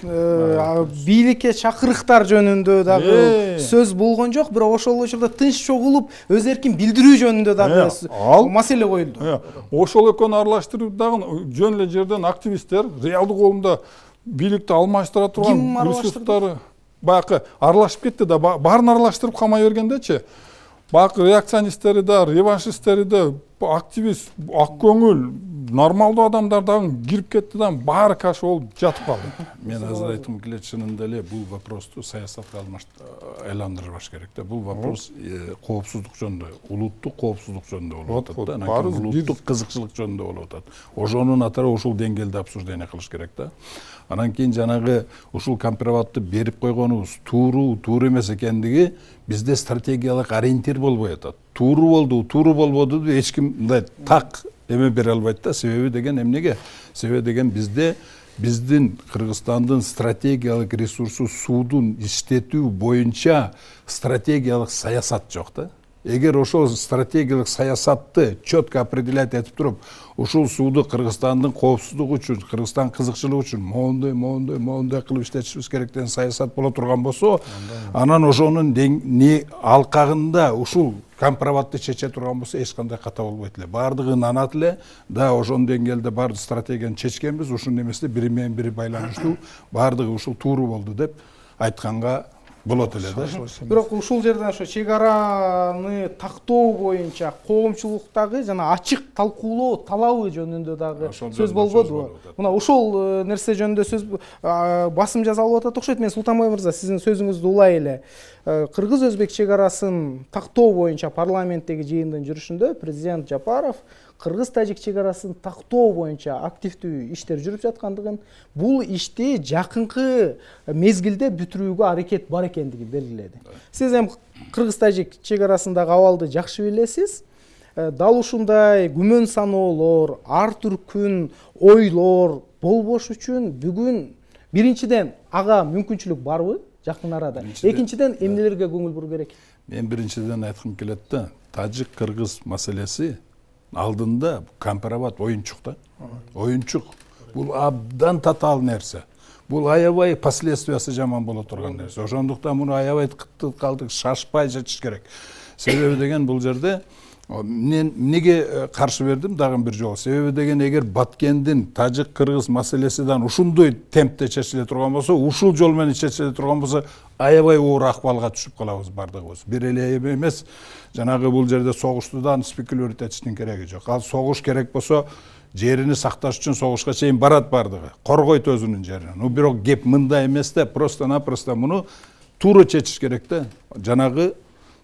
Бийликке чакырыктар жөнүндө дагы сөз болгон жок, бирок ошол учурда тынч чогулуп, өз эркин билдирүү жөнүндө дагы маселе коюлду. Ошол экөөнү аралаштырып дагы жөн эле жерден активисттер, реалдык колунда бийликти алмаштыра турган ресурстары баягы аралашып кетти да, баарын аралаштырып камай бергендечи, баягы реакционисттери да, реваншисттери да, активист, ак көңүл, нормалдуу адамдар дагы кирип кетти да, баары каша болуп жатып калды. Мен азыр айткым келет, чынында эле бул вопросту саясатка айландырбаш керек да. Бул вопрос коопсуздук жөнүндө, улуттук коопсуздук жөнүндө болуп атат да, анан улуттук кызыкчылык жөнүндө болуп атат. Ошонун атары ушул деңгээлде обсуждение кылыш керек да. Анан кийин жанагы ушул компроматты берип койгонубуз тууру, туура эмес экендиги бизде стратегиялык ориентир болбой атат. Тууру болду, тууру болбоду деп эч ким мындай так эме бере албайт да. Себеби деген эмнеге? Себеби деген бизде биздин Кыргызстандын стратегиялык ресурсу суудун иштетүү боюнча стратегиялык саясат жок да. Эгер ошол стратегиялык саясатты четко определять этип туруп, ушул сууду Кыргызстандын коопсуздугу үчүн, Кыргызстан кызыкчылыгы үчүн моундай, моундай, моундай кылып иштетишибиз керек деген саясат боло турган болсо, анан ошонун не алкагында ушул компроматты чече турган болсо эч кандай ката болбойт эле. Бардыгын анат эле, да ошон деңгээлде бар стратегияны чечкенбиз, ушун эмеси бири менен бири байланыштуу, бардыгы ушул тууру болду деп айтканга болот эле да. Бирок ушул жерден ошо чек араны тактоо боюнча коомчулуктагы жана ачык талкуулоо талабы жөнүндө дагы сөз болбодубу? Мына ошол нерсе жөнүндө сөз басым жасалып атат окшойт. Мен Султанбай мырза, сиздин сөзүңүздү улай эле. Кыргыз-өзбек чек арасын тактоо боюнча парламенттеги жыйындын жүрүшүндө президент Жапаров кыргыз-тажик чек арасын тактоо боюнча активдүү иштер жүрүп жаткандыгын, бул ишти жакынкы мезгилде бүтүрүүгө аракет бар экендигин белгиледи. Сиз эми кыргыз-тажик чек арасындагы абалды жакшы билесиз. Дал ушундай күмөн саноолор, ар түркүн ойлор болбош үчүн бүгүн биринчиден ага мүмкүнчүлүк барбы жакын арада? Экинчиден эмнелерге көңүл буруу керек? Мен биринчиден айткым келет да, тажик-кыргыз маселеси алдында компромат оюнчук да. Оюнчук. Бул абдан татаал нерсе. Бул аябай последствиясы жаман боло турган нерсе. Ошондуктан муну аябай калдык шашпай чечиш керек. Себеби деген бул жерде мен эмнеге каршы бердим дагы бир жолу? Себеби деген эгер Баткендин тажик-кыргыз маселесидан ушундай темпте чечиле турган болсо, ушул жол менен чечиле турган болсо, аябай оор акыбалга түшүп калабыз бардыгыбыз. Бир эле эмес, жанагы бул жерде согуштудан спекулировать этиштин кереги жок. Ал согуш керек болсо, жерини сакташ үчүн согушка чейин барат бардыгы. Коргойт өзүнүн жерин. Ну бирок кеп мындай эмес да, просто-напросто муну туура чечиш керек да. Жанагы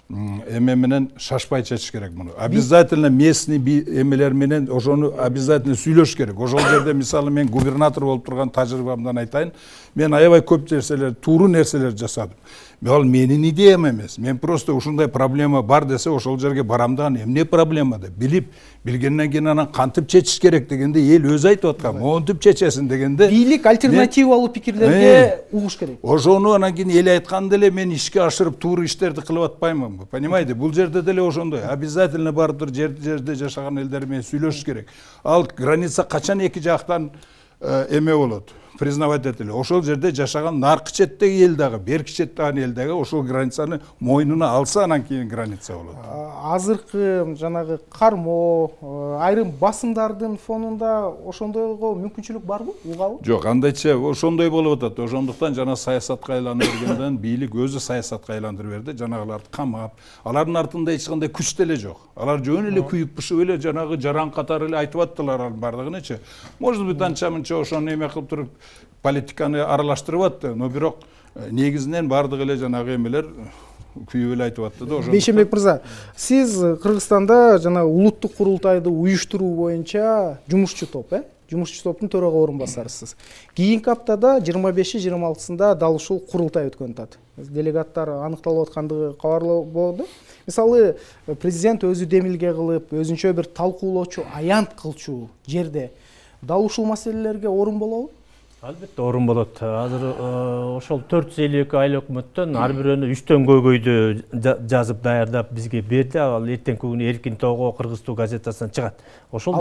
эме менен шашпай чечиш керек муну. Обязательно местный эмелер менен ошону обязательно сүйлөш керек. Ошол жерде мисалы мен губернатор болуп турган тажрыйбамдан айтайын, мен аябай көп нерселер, тууру нерселер жасадым. Ал менин идеям эмес. Мен просто ушундай проблема бар десе ошол жерге барам да, эмне проблема деп билип, билгенден кийин анан кантип чечиш керек дегенде эл өзү айтып аткан, монтип чечесин дегенде. Бийлик альтернативалуу пикирлерге угуш керек. Ошону анан кийин эл айтканда эле мен ишке ашырып туура иштерди кылып атпаймынбы. Понимаете? Бул жерде деле ошондой. Обязательно бардыр жерде жашаган элдер менен сүйлөшүш керек. Ал граница качан эки жактан эме болот? Признавать этели. Ошол жерде жашаган наркы четтеги эл дагы, берки четтеги эл дагы ошол границаны мойнуна алса, анан кийин граница болот. Азыркы жанагы кармоо, айрым басымдардын фонунда ошондойго мүмкүнчүлүк барбы? Угабы? Жок, андайча ошондой болуп атат. Ошондуктан жана саясатка айланып бергенден бийлик өзү саясатка айландырып берди, жанагыларды камап, алардын артында эч кандай күч деле жок. Алар жөн эле күйүп бышып эле жанагы жаран катары эле айтып аттылар алардын бардыгынычы. Может быть, анча-мынча ошону эме кылып туруп политиканы аралаштырып атты, но бирок негизинен бардыгы эле жанагы эмелер күйүп эле айтып атты да. Бейшенбек мырза, сиз Кыргызстанда жана улуттук курултайды уюштуруу боюнча жумушчу топ, э? Жумушчу топтун төрага орун басарысыз. Кийинки аптада жыйырма беши жыйырма алтысында дал ушул курултай өткөн атат. Делегаттар аныкталып аткандыгы кабарлоо болду. Мисалы, президент өзү демилге кылып, өзүнчө бир талкуулоочу, аянт кылчу жерде дал ушул маселелерге орун болобу? Албетте орун болот. Азыр ошол төрт жүз элүү эки айыл өкмөттөн ар бирөөнү үчтөн көйгөйдү жазып даярдап бизге берди. Ал эртең күнү Эркин Того Кыргыз Туу газетасынан чыгат. Ошол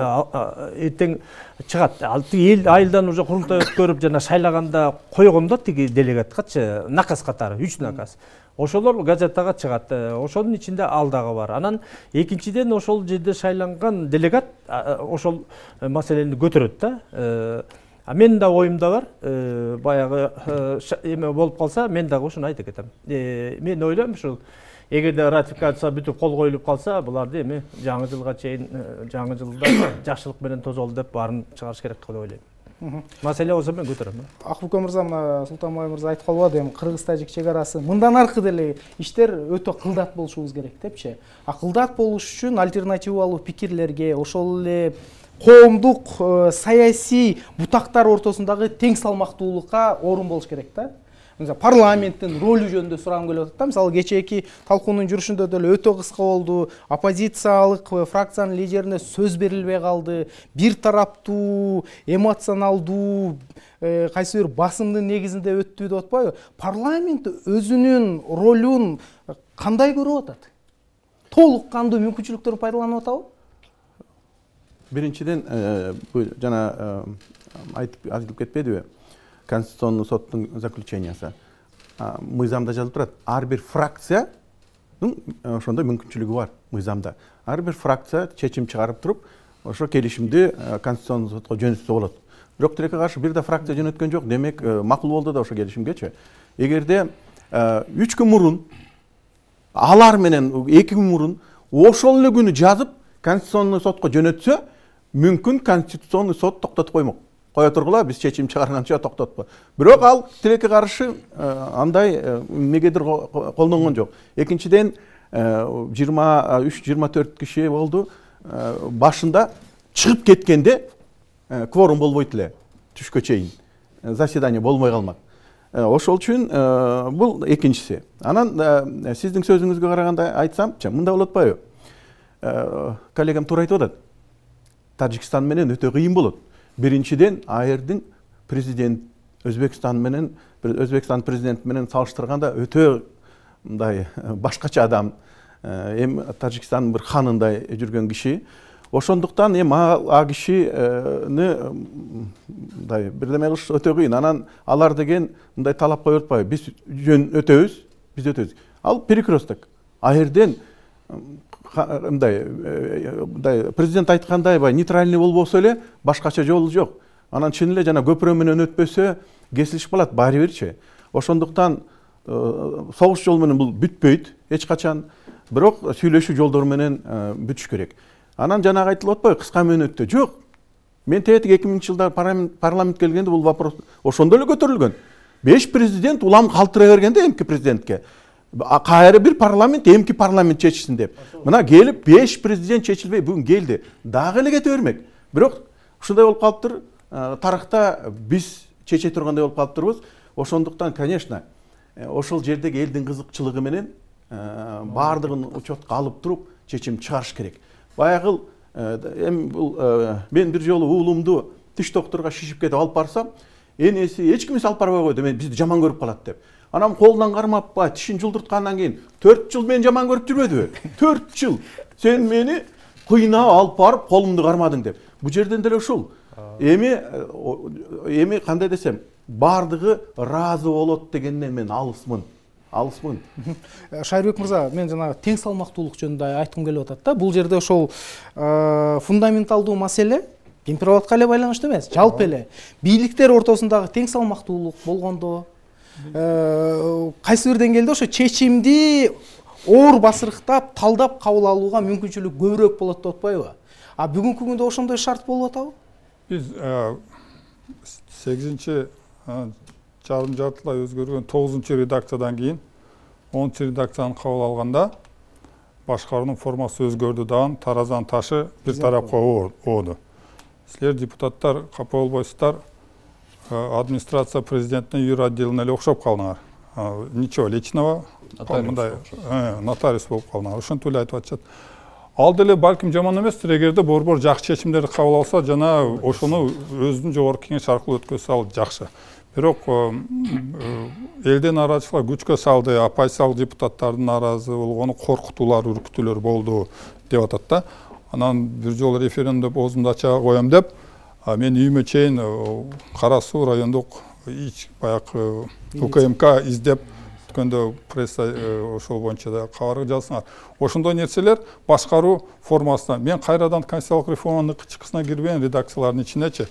эртең чыгат. Эл айылдан уже курултай өткөрүп жана шайлаганда койгон да тиги делегаткачы наказ катары, үч наказ. Ошолор газетага чыгат. Ошонун ичинде ал дагы бар. Анан экинчиден ошол жерде шайланган делегат ошол маселени көтөрөт да. А мен да оюмда бар, баягы эме болуп калса, мен дагы ушуну айтып кетем. Мен ойлойм, ушул эгерде ратификация бүтүп кол коюлуп калса, буларды эми жаңы жылга чейин, жаңы жылда жакшылык менен тозолду деп баарын чыгарыш керек деп ойлойм. Маселе болсо мен көтөрөм. Акбүкө мырза, мына Султанбай мырза айтып калбады, эми Кыргыз-Тажик чек арасы мындан аркы деле иштер өтө кылдат болушубуз керек депчи. А кылдат болуш үчүн альтернативалуу пикирлерге, ошол эле коомдук саясий бутактар ортосундагы тең салмактуулукка орун болуш керек да. Мисалы, парламенттин ролу жөнүндө сурагым келип атат да. Мисалы, кечээки талкуунун жүрүшүндө деле өтө кыска болду. Оппозициялык фракциянын лидерине сөз берилбей калды. Бир тараптуу, эмоционалдуу, кайсы бир басымдын негизинде өттү деп атпайбы? Парламент өзүнүн ролун кандай көрүп атат? Толук кандуу мүмкүнчүлүктөрүн пайдаланып атабы? Биринчиден, бул жана айтып кетпедиби? Конституционный соттун заключениясы. Мыйзамда жазылып турат. Ар бир фракциянын ошондой мүмкүнчүлүгү бар мыйзамда. Ар бир фракция чечим чыгарып туруп, ошо келишимди Конституционный сотко жөнөтсө болот. Бирок тилекке каршы бир да фракция жөнөткөн жок. Демек, макул болду да ошо келишимгечи. Эгерде үч күн мурун, алар менен эки күн мурун ошол эле күнү жазып Конституционный сотко жөнөтсө, мүмкүн Конституционный сот токтотуп коймок. Кое тургула, биз чечим чыгарганча токтотпо. Бирок ал тилекке каршы андай эмнегедир колдонгон жок. Экинчиден, жыйырма үч жыйырма төрт киши болду. Башында чыгып кеткенде кворум болбойт эле. Түшкө чейин заседание болмой калмак. Ошол үчүн бул экинчиси. Анан сиздин сөзүңүзгө караганда айтсам, мындай болот атпайбы? Коллегам туура айтып атат. Тажикстан менен өтө кыйын болот. Биринчиден, айырдын президент Өзбекстан менен, Өзбекстан президенти менен салыштырганда өтө мындай башкача адам, эм Тажикстан бир ханындай жүргөн киши. Ошондуктан эм а кишини мындай бирдеме кылыш өтө кыйын. Анан алар деген мындай талап коюп атпайбы? Биз жөн өтөбүз, биз өтөбүз. Ал перекресток. Айырден мындай президент айткандай нейтральный болбосо эле башкача жолу жок. Анан чын эле жана көпүрө менен өтпөсө кесилишип калат баары бирчи. Ошондуктан согуш жолу менен бул бүтпөйт эч качан. Бирок сүйлөшүү жолдору менен бүтүш керек. Анан жанагы айтылып атпайбы, кыска мөөнөттө жок. Мен тетик эки миңинчи жылда парламент келгенде бул вопрос ошондо эле көтөрүлгөн. беш президент улам калтыра бергенде эмки президентке. кайры бир парламент эмки парламент чечсин деп. Мына келип беш президент чечилбей бүгүн келди. Дагы эле кете бермек. Бирок ушундай болуп калыптыр. Тарыхта биз чече тургандай болуп калыптырбыз. Ошондуктан, конечно, ошол жердеги элдин кызыкчылыгы менен баардыгын учетко алып туруп чечим чыгарыш керек. Баягы эми бул мен бир жолу уулумду тиш докторуга шишип кетип алып барсам, энеси эч кимиси алып барбай койду, мен бизди жаман көрүп калат деп. Анам колунан кармап ба, тишин жулдурткандан кийин төрт жыл мен жаман көрүп жүрбөдүбү? төрт жыл. Сен мени кыйнап алып барып колумду кармадың деп. Бу жерден деле ушул. Эми эми кандай десем, баардыгы ыраазы болот дегенден мен алысмын. Алысмын. Шайырбек мырза, мен жанагы тең салмактуулук жөнүндө айткым келип атат да. Бул жерде ошол фундаменталдуу маселе температурага эле байланыштуу эмес, жалпы эле бийликтер ортосундагы тең салмактуулук болгондо, кайсы бир деңгээлде ошо чечимди оор басырыктап, талдап кабыл алууга мүмкүнчүлүк көбүрөөк болот деп атпайбы? А бүгүнкү күндө ошондой шарт болуп атабы? Биз сегизинчи жарым жартылай өзгөргөн тогузунчу редакциядан кийин онунчу редакцияны кабыл алганда башкаруунун формасы өзгөрдү дагы, таразанын ташы бир тарапка ооду. Силер депутаттар капа болбойсуздар, администрация президентine юр отделине эле окшоп калдыңар. Ничего личного, мындай нотариус болуп калдыңар. Ошентип эле айтып атышат. Ал деле балким жаман эместир, эгерде борбор жакшы чечимдерди кабыл алса, жана ошону өзүнүн жогорку кеңеш аркылуу өткөзсө ал жакшы. Бирок элден нараазычылар күчкө салды, оппозициялык депутаттардын наразы болгону коркутуулар, үркүтүүлөр болду деп атат да. Анан бир жолу референдум оозумду ача коем деп, мен үйүмө чейин Кара Суу райондук баягы УКМК издеп өткөндө пресса ошол боюнча да кабар жазсаңар. Ошондой нерселер башкаруу формасына. Мен кайрадан конституциялык реформанын ычкысына кирбеген редакциялардын ичинечи.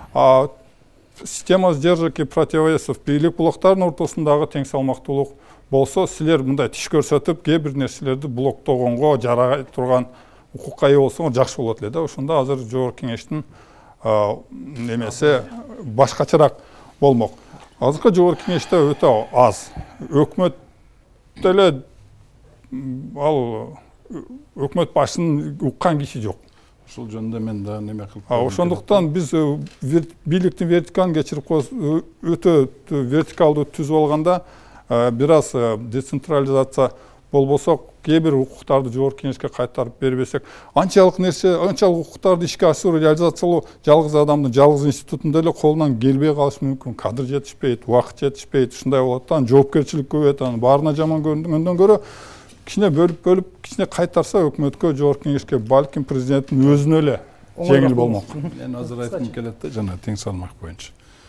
Система сдержек и противовесов бийлик блоктардын ортосундагы тең салмактуулук болсо, силер мындай тиш көрсөтүп, кээ бир нерселерди блоктогонго жарай турган укукка ээ болсоңор жакшы болот эле да. Ошондо азыр жогорку кеңештин немесе башкачараак болмок. Азыркы жогорку кеңеште өтө аз. Өкмөт деле ал өкмөт башын уккан киши жок. Ушул жөнүндө мен да неме кылып. Ошондуктан биз бийликтин вертикалын кечирип өтө вертикалдуу түзүп алганда бир аз децентрализация болбосо, кээ бир укуктарды жогорку кеңешке кайтарып бербесек, анчалык нерсе, анчалык укуктарды ишке ашыруу, реализациялоо жалгыз адамдын, жалгыз институттун эле колунан келбей калышы мүмкүн. Кадр жетишпейт, убакыт жетишпейт, ушундай болот да, жоопкерчилик көбөйөт, анан баарына жаман көрүнгөндөн көрө кичине бөлүп-бөлүп, кичине кайтарса өкмөткө, жогорку кеңешке, балким президенттин өзүнө эле жеңил болмок. Мен азыр айткым келет да, жана тең салмак боюнча.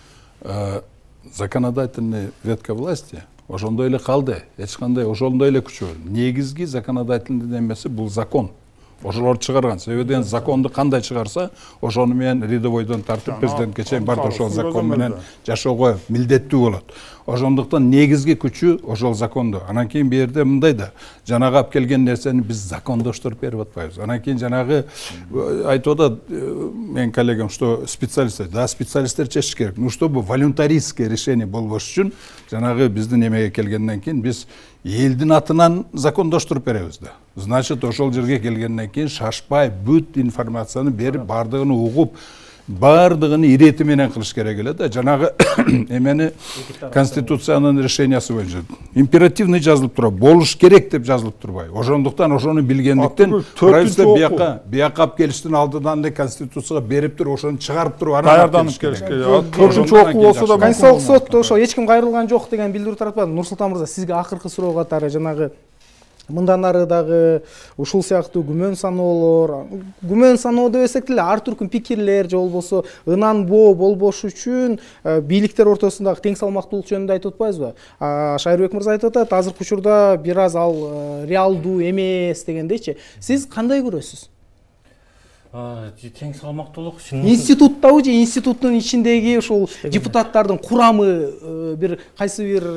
Законодательный ветка власти ошондой эле калды, эч кандай ошондой эле күчөбү. Негизги законодательный немеси бул закон. Ошолор чыгарган. Себебен законду кандай чыгарса, ошону менен рядовойдон тартып президентке чейин бар ошол закон менен жашоого милдеттүү болот. Ошондуктан негизги күчү ошол закондо. Анан кийин бу жерде мындай да, жанагы алып келген нерсени биз закондоштуруп берип атпайбыз. Анан кийин жанагы айтып атат менин коллегам, что специалисттер, да, специалисттер чечиш керек. Ну, чтобы волюнтаристское решение болбош үчүн, жанагы биздин эмеге келгенден кийин биз элдин атынан закондоштуруп беребиз да. Значит, ошол жерге келгенден кийин шашпай бүт информацияны берип, бардыгын угуп, бардыгын ирети менен кылыш керек эле да. Жанагы эмени конституциянын решениясы боюнча императивный жазылып турат, болуш керек деп жазылып турбай. Ошондуктан ошону билгендиктен правительство бияка бияка алып келиштин алдынан эле конституцияга берип туруп, ошону чыгарып туруп анан даярданып келиш керек. Төртүнчү окуу болсо да Конституциялык сотто ошо эч ким кайрылган жок деген билдирүү таратпады. Нурсултан мырза, сизге акыркы суроо катары жанагы мындан ары дагы ушул сыяктуу күмөн саноолор, күмөн саноо дебесек деле ар түркүн пикирлер же болбосо ынан боо болбош үчүн бийликтер ортосундагы тең салмактуулук жөнүндө айтып атпайбызбы? Шайырбек мырза айтып атат, азыркы учурда бир аз ал реалдуу эмес дегендейчи. Сиз кандай көрөсүз? Тең салмактуулук институттабы же институттун ичиндеги ушул депутаттардын курамы бир кайсы бир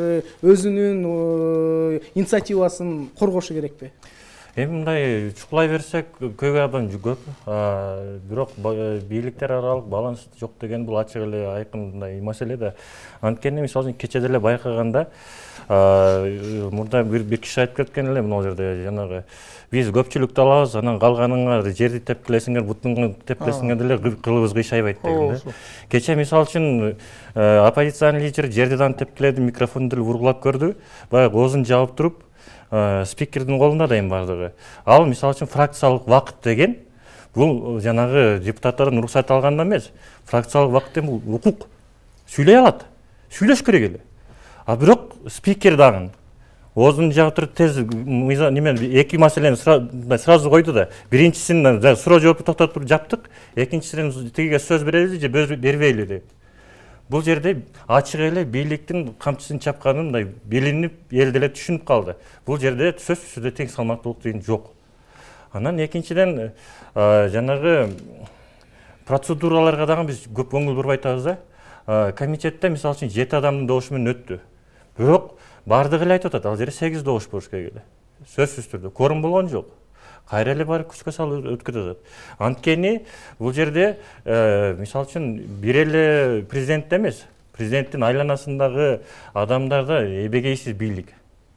өзүнүн инициативасын коргошу керекпи? Эми мындай чукулай берсек көйгөй адам көп, бирок бийликтер аралык баланс жок деген бул ачык эле айкын мындай маселе да. Анткени мисалы үчүн кече деле байкаганда мурда бир бир киши айтып кеткен эле могул жерде жанагы биз көпчүлүктү алабыз, анан калганыңар жерди тепкилесиңер, бутуңду тепкилесиңер деле кылыбыз кыйшайбайт деген да. Кече мисалы үчүн оппозициянын лидери жерди дагы тепкиледи, микрофонду деле вургулап көрдү. Баягы оозун жаап туруп, спикердин колунда да эми бардыгы. Ал мисалы үчүн фракциялык вакыт деген бул жанагы депутаттардан уруксат алганда эмес, фракциялык вакыт деген бул укук. Сүйлөй алат. Сүйлөш керек эле. А бирок спикер дагы оозун жаап туруп тез неме эки маселени сразу койду да. Биринчисин суроо жоопту токтотуп жаптык, экинчисинен тигиге сөз берели же бербейли деп. Бул жерде ачык эле бийликтин камчысын чапканын мындай билинип, эл деле түшүнүп калды. Бул жерде сөзсүз түрдө тең салмактуулук деген жок. Анан экинчиден жанагы процедураларга дагы биз көп көңүл бурбай атабыз да. Комитетте мисалы үчүн жети адамдын добушу менен өттү. Бирок бардыгы эле айтып атат, ал жерде сегиз добуш болуш керек эле. Сөзсүз түрдө кворум болгон жок. Кайра эле барып күчкө салып өткөрүп атат. Анткени бул жерде мисалы үчүн бир эле президент эмес, президенттин айланасындагы адамдар да эбегейсиз бийлик.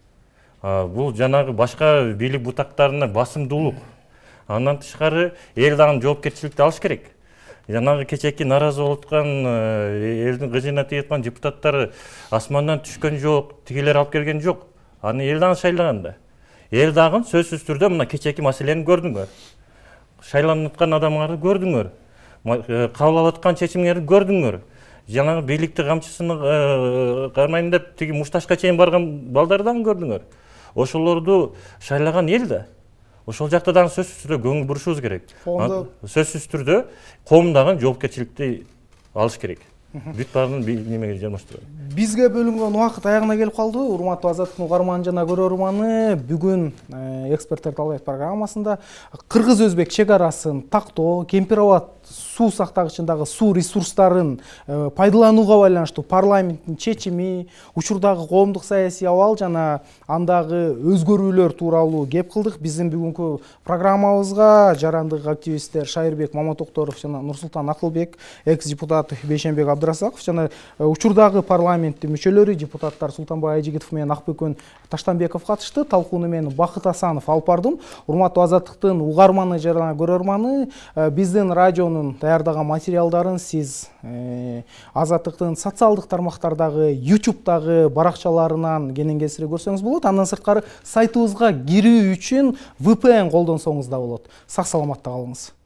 Бул жанагы башка бийлик бутактарына басымдуулук. Андан тышкары эл дагы жоопкерчиликти алыш керек. Жанагы кечеки наразы болуп аткан элдин кыжыгына тийип аткан депутаттар асмандан түшкөн жок, тигилер алып келген жок. Аны эл дагы шайлаган да. Эл дагы сөзсүз түрдө мына кечеки маселени көрдүңөр. Шайланып аткан адамдарды көрдүңөр. Кабыл алып аткан чечимдерди көрдүңөр. Жанагы бийликти камчысын кармайм деп тиги мушташка чейин барган балдарды дагы көрдүңөр. Ошолорду шайлаган эл да. Ошол жакта дагы сөзсүз түрдө көңүл бурушубуз керек. Сөзсүз түрдө коом дагы жоопкерчиликти алыш керек. Бүт баарын немеге жармаштырып. Бизге бөлүнгөн убакыт аягына келип калды. Урматтуу Азаттыктын угарманы жана көрөрманы, бүгүн эксперттер талкуйт программасында кыргыз өзбек чек арасын тактоо, Кемпир-Абад суу сактагычындагы суу ресурстарын пайдаланууга байланыштуу парламенттин чечими, учурдагы коомдук саясий абал жана андагы өзгөрүүлөр тууралуу кеп кылдык. Биздин бүгүнкү программабызга жарандык активисттер Шайырбек Маматокторов жана Нурсултан Акылбек, экс-депутат Бейшенбек Абдрасаков жана учурдагы парламенттин мүчөлөрү, депутаттар Султанбай Айжигитов менен Акбөкөн Таштанбеков катышты. Талкууну мен Бакыт Асанов алып бардым. Урматтуу Азаттыктын угарманы жана көрөрманы, биздин радионун даярдаган материалдарын сиз Азаттыктын социалдык тармактардагы, YouTube'дагы баракчаларынан кенен кесири көрсөңүз болот. Андан сырткары сайтыбызга кирүү үчүн ви пи эн колдонсоңуз да болот. Сак саламатта калыңыз.